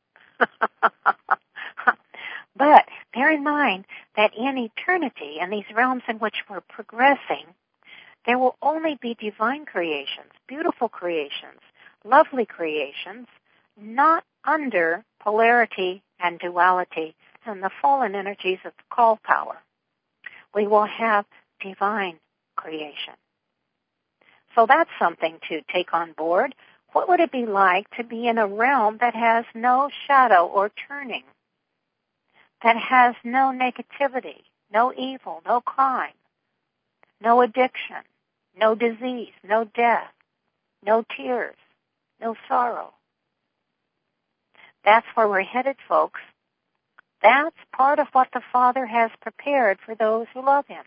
But bear in mind that in eternity, in these realms in which we're progressing, there will only be divine creations, beautiful creations, lovely creations, not under polarity and duality and the fallen energies of the call power. We will have divine creation. So that's something to take on board. What would it be like to be in a realm that has no shadow or turning, that has no negativity, no evil, no crime, no addiction, no disease, no death, no tears, no sorrow? That's where we're headed, folks. That's part of what the Father has prepared for those who love Him.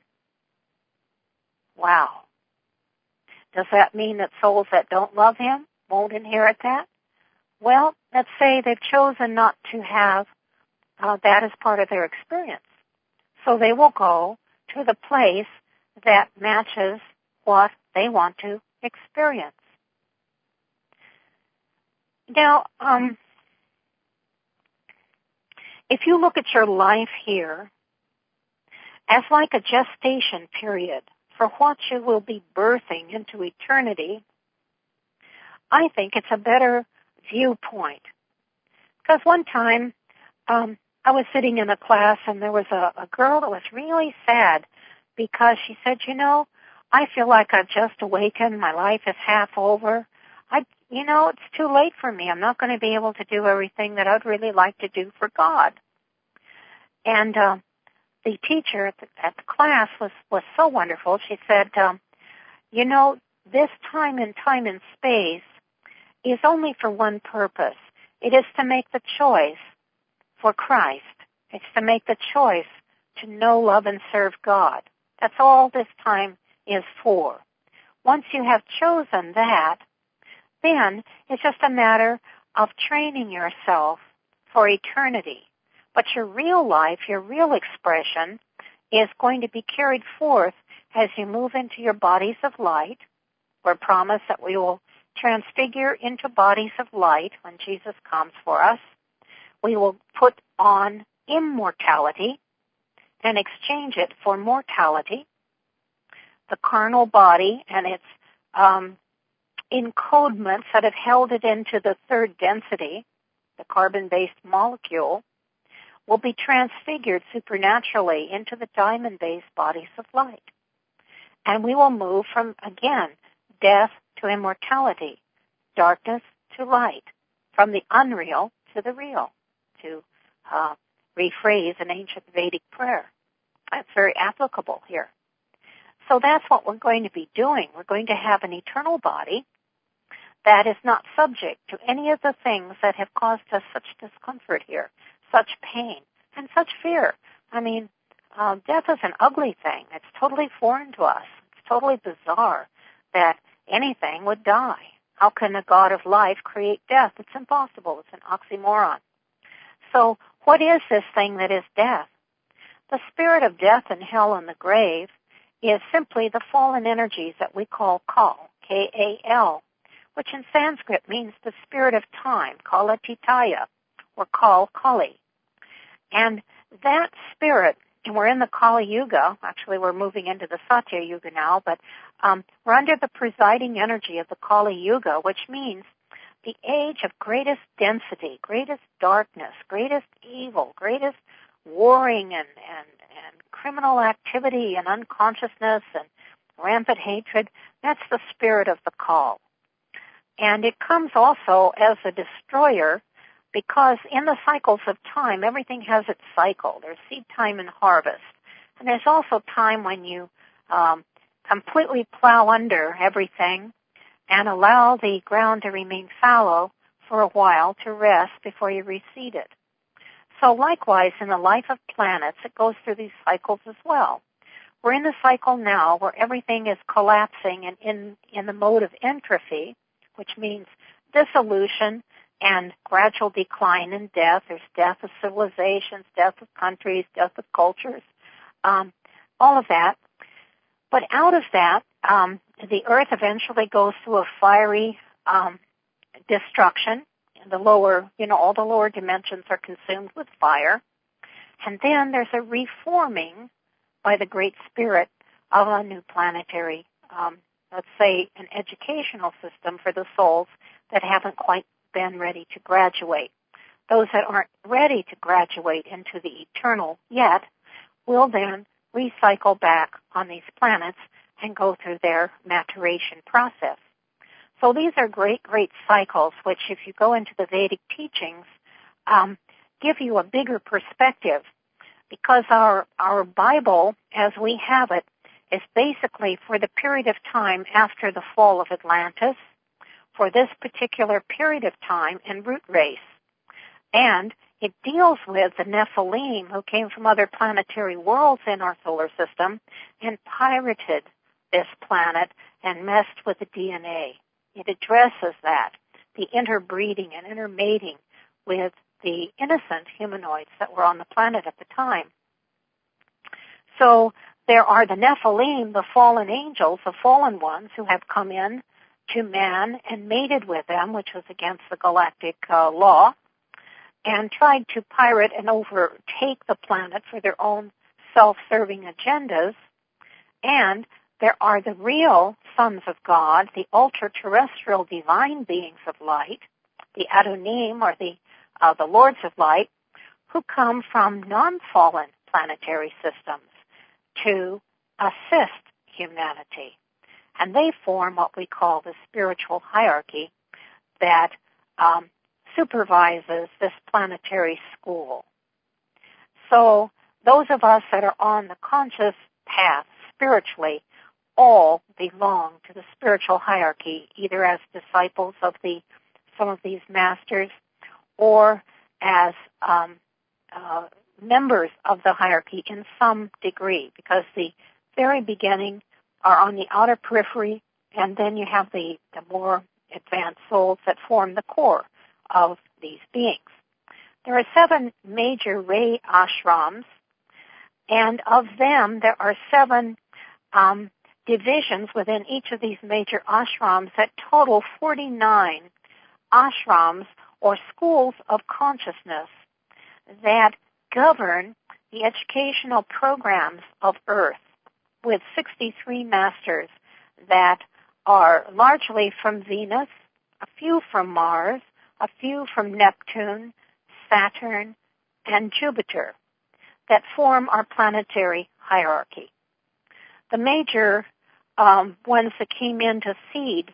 Wow. Does that mean that souls that don't love Him won't inherit that? Well, let's say they've chosen not to have that as part of their experience. So they will go to the place that matches what they want to experience. Now, if you look at your life here as like a gestation period for what you will be birthing into eternity, I think it's a better viewpoint. Because one time, I was sitting in a class and there was a girl that was really sad because she said, you know, I feel like I've just awakened. My life is half over. It's too late for me. I'm not going to be able to do everything that I'd really like to do for God. And the teacher at the class was so wonderful. She said, this time and space is only for one purpose. It is to make the choice for Christ. It's to make the choice to know, love, and serve God. That's all this time is for. Once you have chosen that, then it's just a matter of training yourself for eternity. But your real life, your real expression, is going to be carried forth as you move into your bodies of light. We're promised that we will transfigure into bodies of light when Jesus comes for us. We will put on immortality and exchange it for mortality. The carnal body and its encodements that have held it into the third density, the carbon-based molecule, will be transfigured supernaturally into the diamond-based bodies of light. And we will move from, again, death to immortality, darkness to light, from the unreal to the real, to rephrase an ancient Vedic prayer. That's very applicable here. So that's what we're going to be doing. We're going to have an eternal body that is not subject to any of the things that have caused us such discomfort here, such pain, and such fear. I mean, death is an ugly thing. It's totally foreign to us. It's totally bizarre that anything would die. How can a God of life create death? It's impossible. It's an oxymoron. So what is this thing that is death? The spirit of death and hell and the grave is simply the fallen energies that we call Kal, K-A-L, which in Sanskrit means the spirit of time, Kalatitaya, or Kali. And that spirit, and we're in the Kali Yuga, actually we're moving into the Satya Yuga now, but we're under the presiding energy of the Kali Yuga, which means the age of greatest density, greatest darkness, greatest evil, greatest warring and criminal activity and unconsciousness and rampant hatred, that's the spirit of the call. And it comes also as a destroyer because in the cycles of time, everything has its cycle. There's seed time and harvest. And there's also time when you completely plow under everything and allow the ground to remain fallow for a while to rest before you reseed it. So likewise, in the life of planets, it goes through these cycles as well. We're in the cycle now where everything is collapsing and in the mode of entropy, which means dissolution and gradual decline and death. There's death of civilizations, death of countries, death of cultures, all of that. But out of that, the earth eventually goes through a fiery destruction. The lower, all the lower dimensions are consumed with fire. And then there's a reforming by the Great Spirit of a new planetary, let's say, an educational system for the souls that haven't quite been ready to graduate. Those that aren't ready to graduate into the eternal yet will then recycle back on these planets and go through their maturation process. So these are great, great cycles, which if you go into the Vedic teachings, give you a bigger perspective, because our Bible, as we have it, is basically for the period of time after the fall of Atlantis, for this particular period of time and root race. And it deals with the Nephilim who came from other planetary worlds in our solar system and pirated this planet and messed with the DNA. It addresses that, the interbreeding and intermating with the innocent humanoids that were on the planet at the time. So there are the Nephilim, the fallen angels, the fallen ones who have come in to man and mated with them, which was against the galactic law, and tried to pirate and overtake the planet for their own self-serving agendas. And there are the real sons of God, the ultra-terrestrial divine beings of light, the Adonim, or the Lords of Light, who come from non-fallen planetary systems to assist humanity. And they form what we call the spiritual hierarchy that supervises this planetary school. So those of us that are on the conscious path spiritually all belong to the spiritual hierarchy, either as disciples of some of these masters or as members of the hierarchy in some degree, because the very beginning are on the outer periphery, and then you have the more advanced souls that form the core of these beings. There are 7 major Ray ashrams, and of them there are 7 divisions within each of these major ashrams that total 49 ashrams or schools of consciousness that govern the educational programs of Earth, with 63 masters that are largely from Venus, a few from Mars, a few from Neptune, Saturn, and Jupiter, that form our planetary hierarchy. The major ones that came in to seed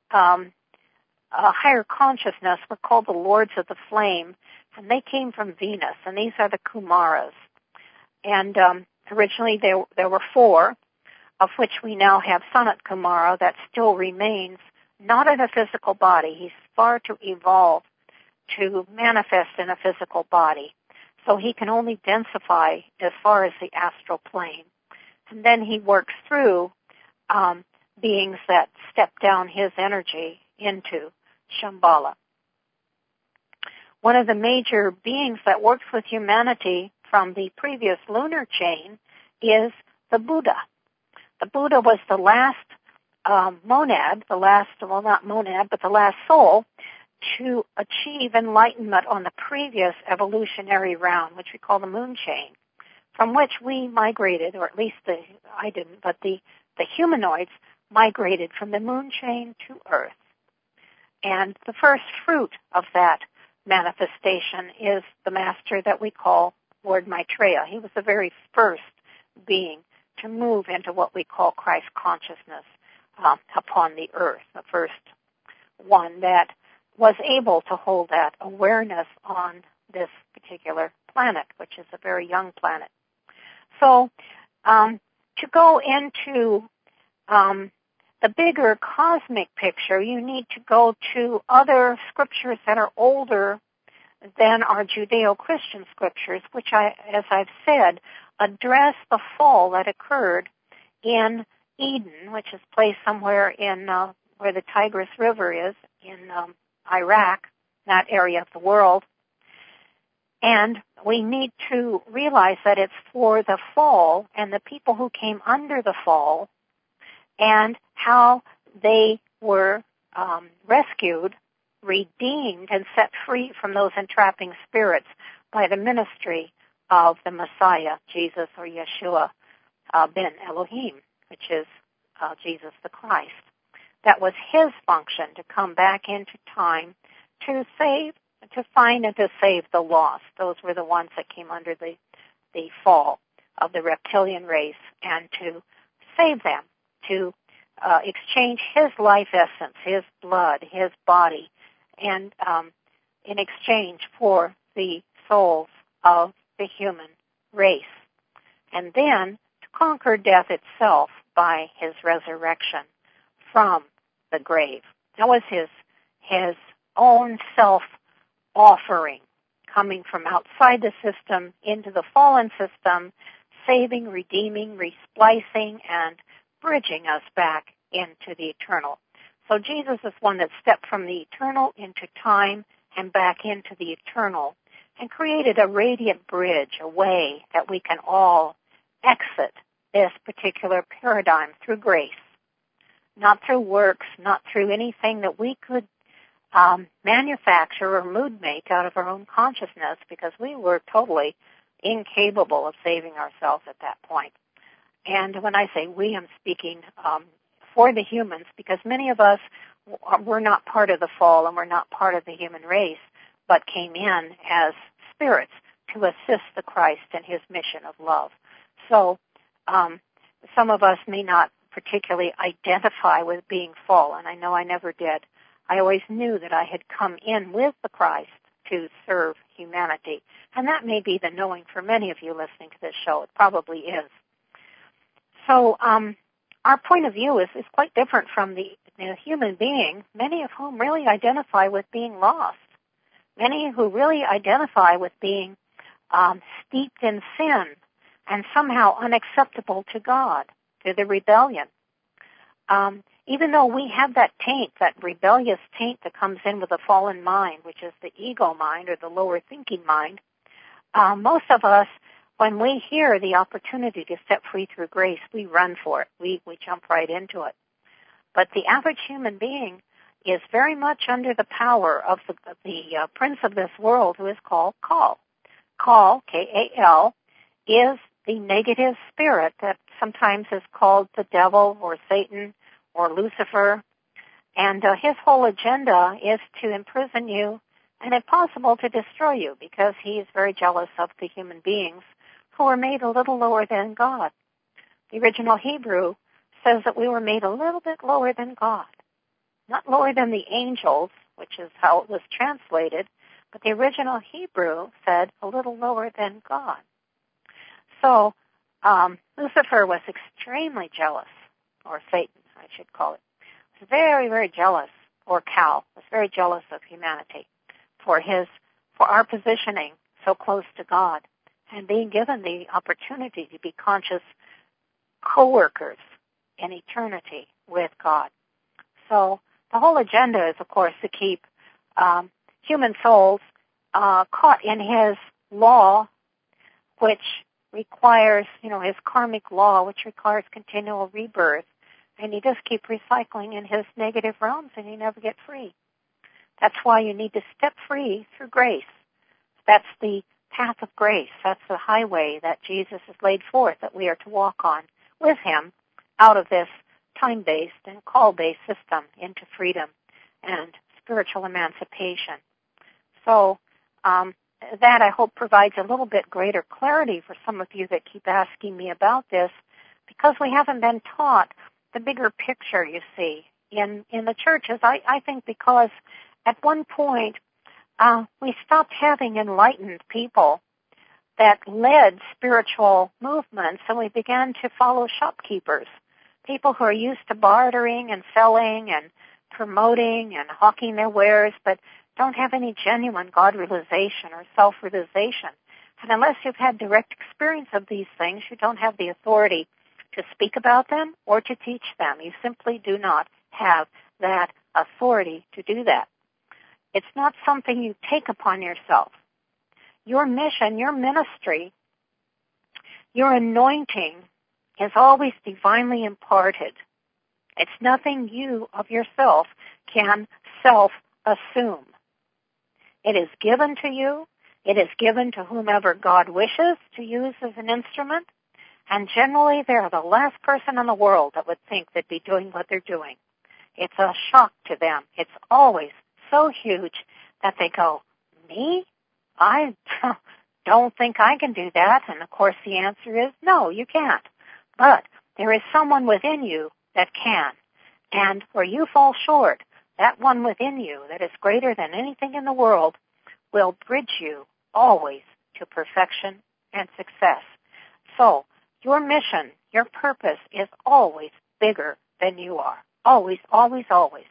higher consciousness were called the Lords of the Flame, and they came from Venus, and these are the Kumaras. And originally there were 4, of which we now have Sanat Kumara that still remains, not in a physical body. He's far too evolved to manifest in a physical body. So he can only densify as far as the astral plane. And then he works through beings that step down his energy into Shambhala. One of the major beings that works with humanity from the previous lunar chain is the Buddha. The Buddha was the last monad, the last soul to achieve enlightenment on the previous evolutionary round, which we call the moon chain, from which we migrated, or at least I didn't, but the humanoids migrated from the moon chain to Earth. And the first fruit of that manifestation is the master that we call Lord Maitreya. He was the very first being to move into what we call Christ consciousness upon the earth, the first one that was able to hold that awareness on this particular planet, which is a very young planet. So to go into the bigger cosmic picture, you need to go to other scriptures that are older than our Judeo-Christian scriptures, which, as I've said, address the fall that occurred in Eden, which is placed somewhere in where the Tigris River is, in Iraq, that area of the world. And we need to realize that it's for the fall and the people who came under the fall and how they were rescued, redeemed, and set free from those entrapping spirits by the ministry of the Messiah, Jesus or Yeshua ben Elohim, which is Jesus the Christ. That was his function, to come back into time to save, to find and to save the lost. Those were the ones that came under the fall of the reptilian race, and to save them, to exchange his life essence, his blood, his body, and in exchange for the souls of the human race. And then to conquer death itself by his resurrection from the grave. That was his own self-offering, coming from outside the system into the fallen system, saving, redeeming, resplicing, and bridging us back into the eternal. So Jesus is one that stepped from the eternal into time and back into the eternal, and created a radiant bridge, a way that we can all exit this particular paradigm through grace, not through works, not through anything that we could manufacture or mood make out of our own consciousness, because we were totally incapable of saving ourselves at that point. And when I say we, I'm speaking for the humans, because many of us were not part of the fall and were not part of the human race, but came in as spirits to assist the Christ in his mission of love. So some of us may not particularly identify with being fallen. I know I never did. I always knew that I had come in with the Christ to serve humanity. And that may be the knowing for many of you listening to this show. It probably is. So our point of view is quite different from the human being, many of whom really identify with being lost. Many who really identify with being steeped in sin and somehow unacceptable to God, to the rebellion. Even though we have that taint, that rebellious taint that comes in with a fallen mind, which is the ego mind or the lower thinking mind, most of us, when we hear the opportunity to set free through grace, we run for it. We jump right into it. But the average human being is very much under the power of the prince of this world, who is called Kal. Kal, K-A-L, is the negative spirit that sometimes is called the devil or Satan or Lucifer. And his whole agenda is to imprison you and, if possible, to destroy you, because he is very jealous of the human beings who are made a little lower than God. The original Hebrew says that we were made a little bit lower than God. Not lower than the angels, which is how it was translated, but the original Hebrew said a little lower than God. So Lucifer was extremely jealous, or Satan, I should call it. Was very, very jealous, or Kal, was very jealous of humanity for our positioning so close to God and being given the opportunity to be conscious co-workers in eternity with God. So the whole agenda is, of course, to keep human souls caught in his law, which requires, his karmic law, which requires continual rebirth. And you just keep recycling in his negative realms, and you never get free. That's why you need to step free through grace. That's the path of grace. That's the highway that Jesus has laid forth that we are to walk on with him out of this time-based and call-based system into freedom and spiritual emancipation. So that, I hope, provides a little bit greater clarity for some of you that keep asking me about this, because we haven't been taught the bigger picture, you see, in the churches. I think because at one point we stopped having enlightened people that led spiritual movements, and we began to follow shopkeepers, people who are used to bartering and selling and promoting and hawking their wares, but don't have any genuine God realization or self-realization. And unless you've had direct experience of these things, you don't have the authority to speak about them or to teach them. You simply do not have that authority to do that. It's not something you take upon yourself. Your mission, your ministry, your anointing is always divinely imparted. It's nothing you of yourself can self-assume. It is given to you. It is given to whomever God wishes to use as an instrument. And generally, they're the last person in the world that would think they'd be doing what they're doing. It's a shock to them. It's always so huge that they go, me? I don't think I can do that. And, of course, the answer is no, you can't. But there is someone within you that can. And where you fall short, that one within you that is greater than anything in the world will bridge you always to perfection and success. So your mission, your purpose is always bigger than you are. Always, always, always.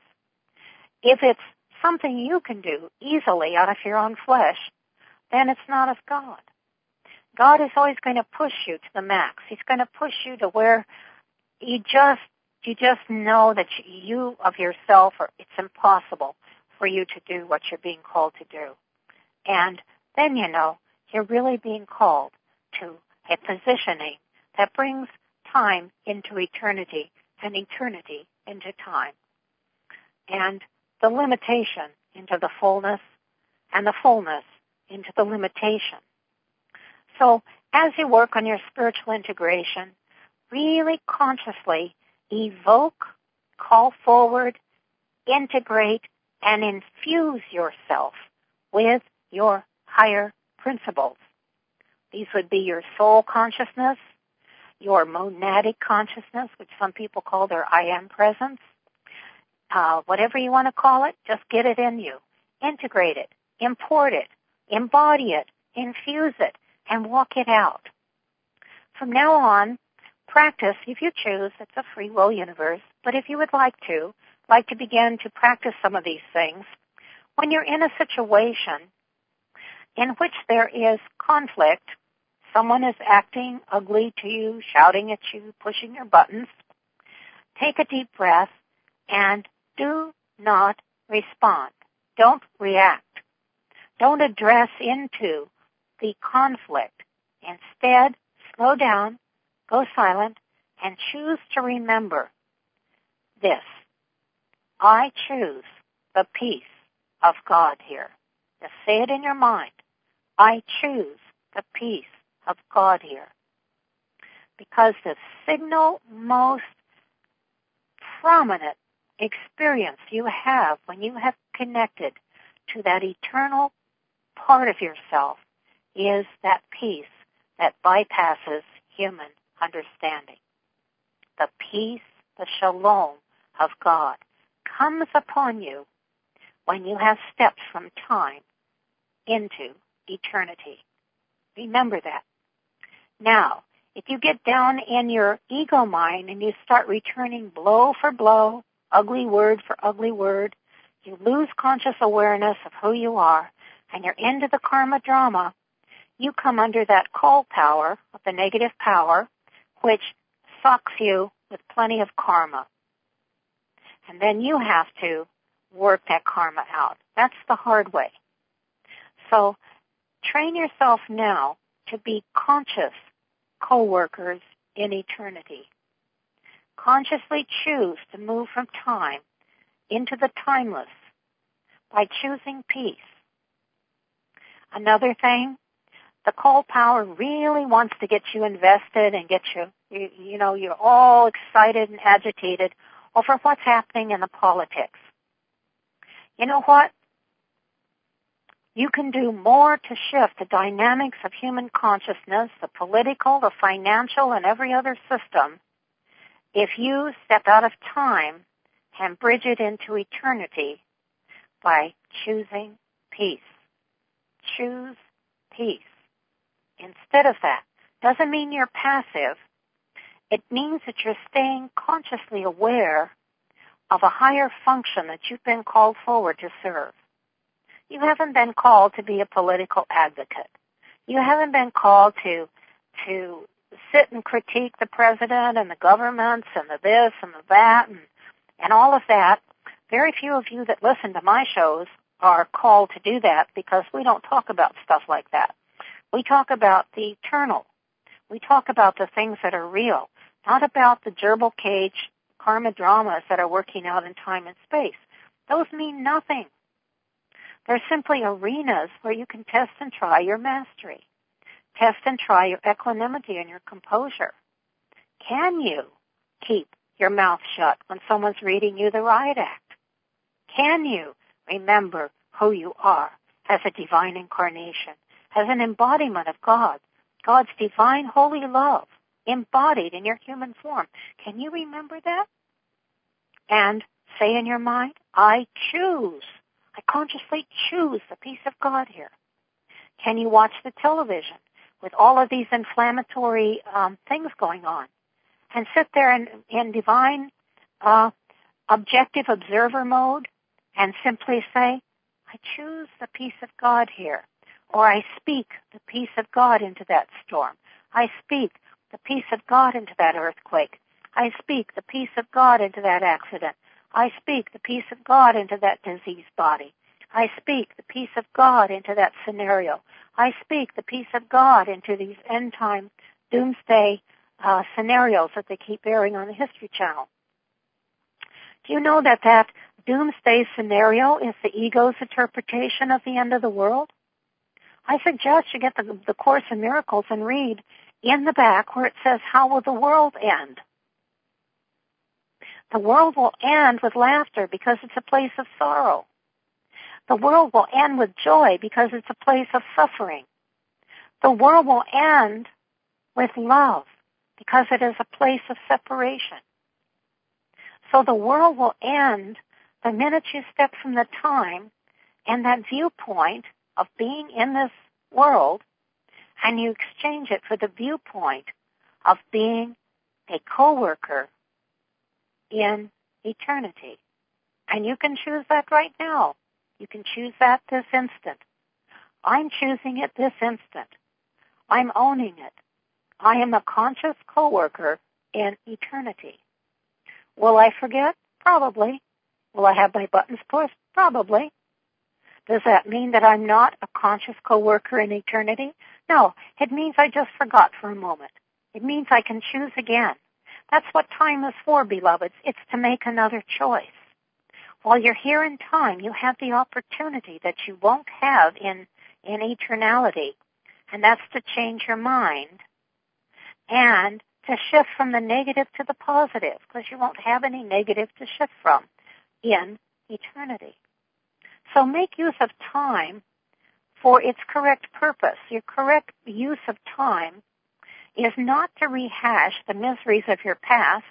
If it's something you can do easily out of your own flesh, then it's not of God. God is always going to push you to the max. He's going to push you to where you just know that you of yourself, it's impossible for you to do what you're being called to do. And then you're really being called to a positioning that brings time into eternity and eternity into time. And the limitation into the fullness and the fullness into the limitation. So as you work on your spiritual integration, really consciously evoke, call forward, integrate, and infuse yourself with your higher principles. These would be your soul consciousness, your monadic consciousness, which some people call their I am presence. Whatever you want to call it, just get it in you. Integrate it, import it, embody it, infuse it, and walk it out. From now on, practice, if you choose, it's a free will universe, but if you would like to begin to practice some of these things, when you're in a situation in which there is conflict, someone is acting ugly to you, shouting at you, pushing your buttons, take a deep breath and do not respond. Don't react. Don't address into the conflict. Instead, slow down, go silent, and choose to remember this. I choose the peace of God here. Just say it in your mind. I choose the peace of God here. Because the single most prominent experience you have when you have connected to that eternal part of yourself is that peace that bypasses human understanding. The peace, the shalom of God comes upon you when you have stepped from time into eternity. Remember that. Now, if you get down in your ego mind and you start returning blow for blow, ugly word for ugly word, you lose conscious awareness of who you are, and you're into the karma drama, you come under that call power of the negative power, which sucks you with plenty of karma. And then you have to work that karma out. That's the hard way. So train yourself now to be conscious co-workers in eternity. Consciously choose to move from time into the timeless by choosing peace. Another thing, the call power really wants to get you invested and get you're all excited and agitated over what's happening in the politics. You know what? You can do more to shift the dynamics of human consciousness, the political, the financial, and every other system, if you step out of time and bridge it into eternity by choosing peace. Choose peace. Instead of that, doesn't mean you're passive. It means that you're staying consciously aware of a higher function that you've been called forward to serve. You haven't been called to be a political advocate. You haven't been called to sit and critique the president and the governments and the this and the that and all of that. Very few of you that listen to my shows are called to do that because we don't talk about stuff like that. We talk about the eternal. We talk about the things that are real, not about the gerbil cage karma dramas that are working out in time and space. Those mean nothing. They're simply arenas where you can test and try your mastery. Test and try your equanimity and your composure. Can you keep your mouth shut when someone's reading you the riot act? Can you remember who you are as a divine incarnation, as an embodiment of God, God's divine holy love embodied in your human form? Can you remember that? And say in your mind, I choose. I consciously choose the peace of God here. Can you watch the television with all of these inflammatory things going on and sit there in divine objective observer mode and simply say, I choose the peace of God here, or I speak the peace of God into that storm. I speak the peace of God into that earthquake. I speak the peace of God into that accident. I speak the peace of God into that diseased body. I speak the peace of God into that scenario. I speak the peace of God into these end-time doomsday scenarios that they keep airing on the History Channel. Do you know that doomsday scenario is the ego's interpretation of the end of the world? I suggest you get the Course in Miracles and read in the back where it says, how will the world end? The world will end with laughter because it's a place of sorrow. The world will end with joy because it's a place of suffering. The world will end with love because it is a place of separation. So the world will end the minute you step from the time and that viewpoint of being in this world and you exchange it for the viewpoint of being a co-worker in eternity. And you can choose that right now. You can choose that this instant. I'm choosing it this instant. I'm owning it. I am a conscious co-worker in eternity. Will I forget? Probably. Will I have my buttons pushed? Probably. Does that mean that I'm not a conscious co-worker in eternity? No. It means I just forgot for a moment. It means I can choose again. That's what time is for, beloveds. It's to make another choice. While you're here in time, you have the opportunity that you won't have in eternality, and that's to change your mind and to shift from the negative to the positive, because you won't have any negative to shift from in eternity. So make use of time for its correct purpose. Your correct use of time is not to rehash the miseries of your past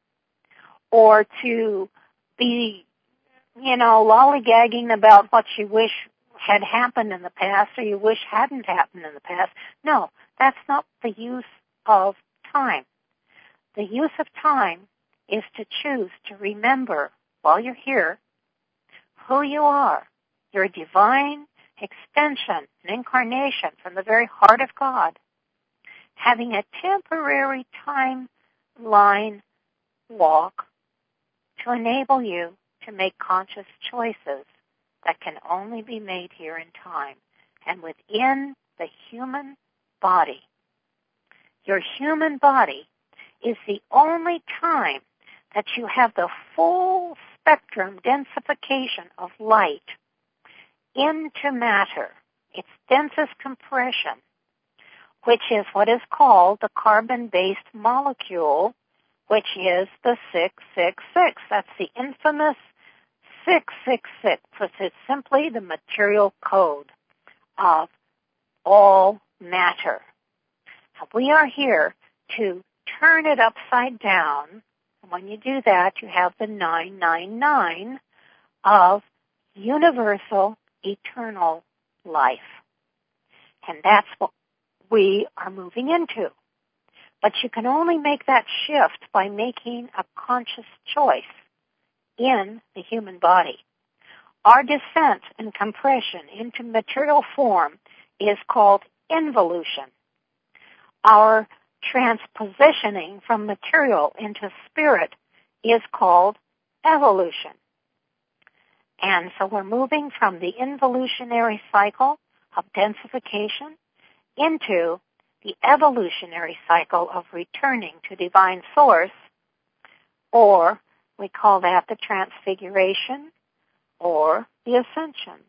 or to be, lollygagging about what you wish had happened in the past or you wish hadn't happened in the past. No, that's not the use of time. The use of time is to choose to remember while you're here who you are. You're a divine extension, an incarnation from the very heart of God, having a temporary timeline walk to enable you to make conscious choices that can only be made here in time and within the human body. Your human body is the only time that you have the full spectrum densification of light into matter, its densest compression, which is what is called the carbon-based molecule, which is the 666. That's the infamous 666, which is simply the material code. of all matter. Now, we are here to turn it upside down. And when you do that, you have the 999 of universal, eternal life. And that's what we are moving into. But you can only make that shift by making a conscious choice in the human body. Our descent and compression into material form is called involution. Our transpositioning from material into spirit is called evolution. And so we're moving from the involutionary cycle of densification into the evolutionary cycle of returning to divine source, or we call that the transfiguration or the ascension.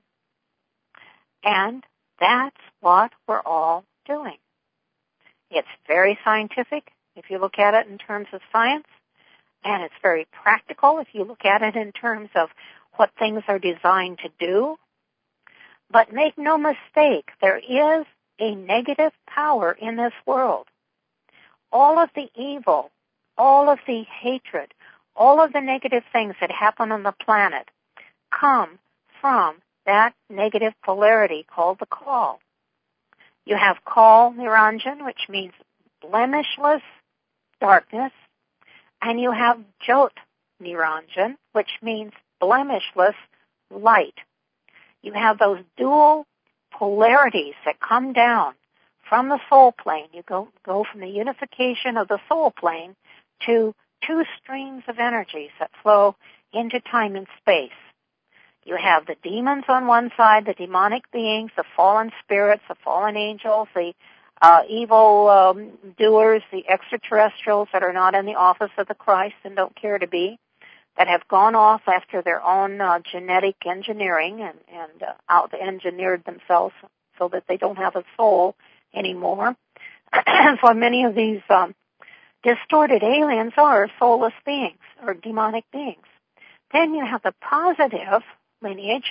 And that's what we're all doing. It's very scientific if you look at it in terms of science, and it's very practical if you look at it in terms of what things are designed to do. But make no mistake, there is a negative power in this world. All of the evil, all of the hatred, all of the negative things that happen on the planet come from that negative polarity called the call. You have Kal Niranjan, which means blemishless darkness, and you have Jyot Niranjan, which means blemishless light. You have those dual polarities that come down from the soul plane. You go from the unification of the soul plane to two streams of energies that flow into time and space. You have the demons on one side, the demonic beings, the fallen spirits, the fallen angels, the evil doers, the extraterrestrials that are not in the office of the Christ and don't care to be, that have gone off after their own genetic engineering and out-engineered themselves so that they don't have a soul anymore. So many of these distorted aliens are soulless beings or demonic beings. Then you have the positive lineage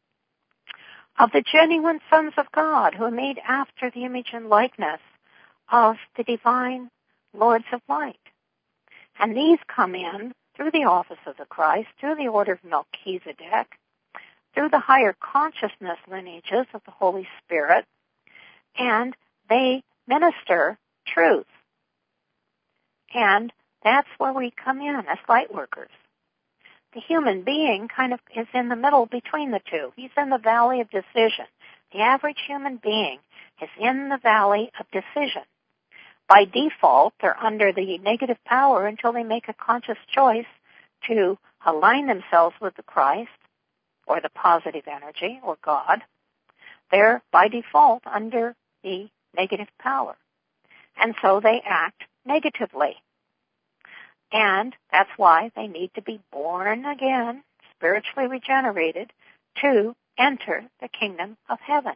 of the genuine sons of God who are made after the image and likeness of the divine Lords of Light. And these come in through the office of the Christ, through the order of Melchizedek, through the higher consciousness lineages of the Holy Spirit, and they minister truth. And that's where we come in as light workers. The human being kind of is in the middle between the two. He's in the valley of decision. The average human being is in the valley of decision. By default, they're under the negative power until they make a conscious choice to align themselves with the Christ or the positive energy or God. They're by default under the negative power. And so they act negatively. And that's why they need to be born again, spiritually regenerated, to enter the kingdom of heaven.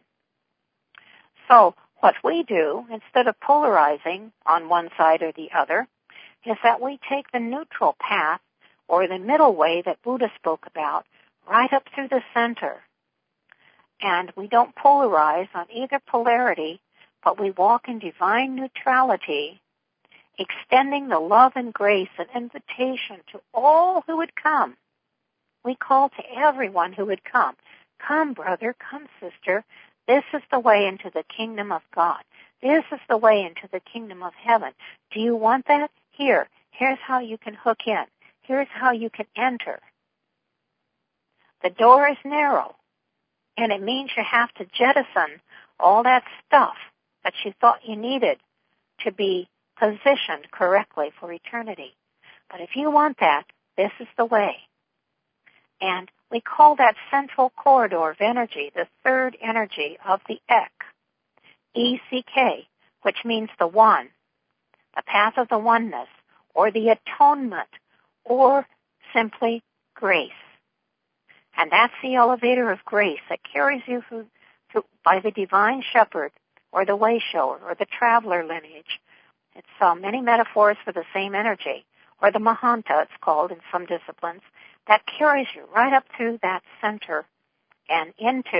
So what we do, instead of polarizing on one side or the other, is that we take the neutral path, or the middle way that Buddha spoke about, right up through the center. And we don't polarize on either polarity, but we walk in divine neutrality, extending the love and grace and invitation to all who would come. We call to everyone who would come. Come, brother, come, sister. This is the way into the kingdom of God. This is the way into the kingdom of heaven. Do you want that? Here's how you can hook in. Here's how you can enter. The door is narrow, and it means you have to jettison all that stuff that you thought you needed to be positioned correctly for eternity. But if you want that, this is the way. And we call that central corridor of energy the third energy of the Ek, E-C-K, which means the one, the path of the oneness, or the atonement, or simply grace. And that's the elevator of grace that carries you through by the divine shepherd, or the way shower, or the traveler lineage. It's many metaphors for the same energy, or the Mahanta, it's called in some disciplines, that carries you right up through that center and into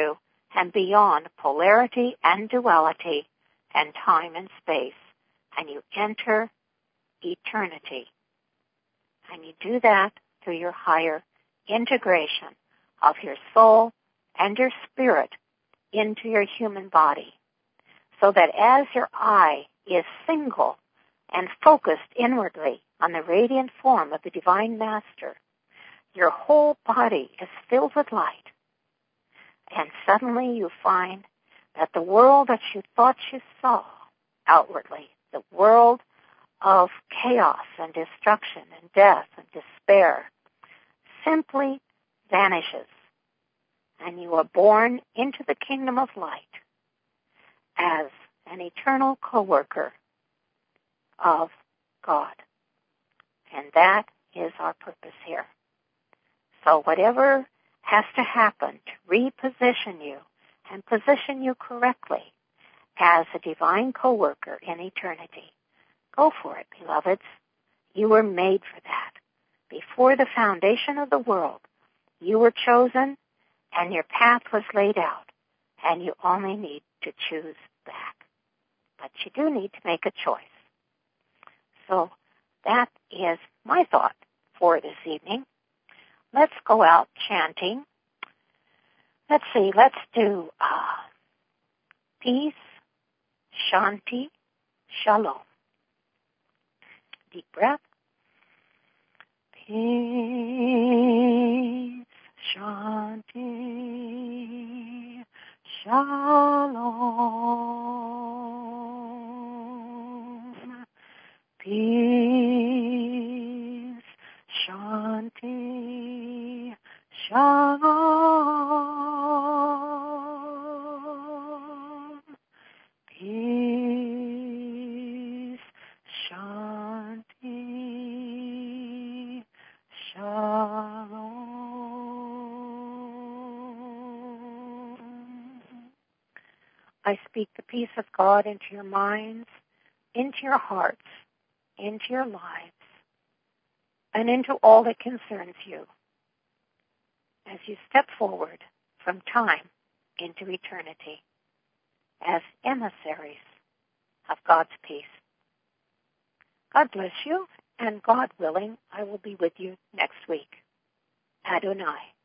and beyond polarity and duality and time and space, and you enter eternity. And you do that through your higher integration of your soul and your spirit into your human body, so that as your eye is single and focused inwardly on the radiant form of the Divine Master, your whole body is filled with light. And suddenly you find that the world that you thought you saw outwardly, the world of chaos and destruction and death and despair, simply vanishes. And you are born into the kingdom of light as an eternal co-worker of God. And that is our purpose here. So whatever has to happen to reposition you and position you correctly as a divine co-worker in eternity, go for it, beloveds. You were made for that. Before the foundation of the world, you were chosen and your path was laid out, and you only need to choose back. But you do need to make a choice. So that is my thought for this evening. Let's go out chanting. Let's see, let's do peace, shanti, shalom. Deep breath. Peace, shanti, shalom. Peace, shanti, shalom. Peace, shanti, shalom. I speak the peace of God into your minds, into your hearts, into your lives, and into all that concerns you as you step forward from time into eternity as emissaries of God's peace. God bless you, and God willing, I will be with you next week. Adonai.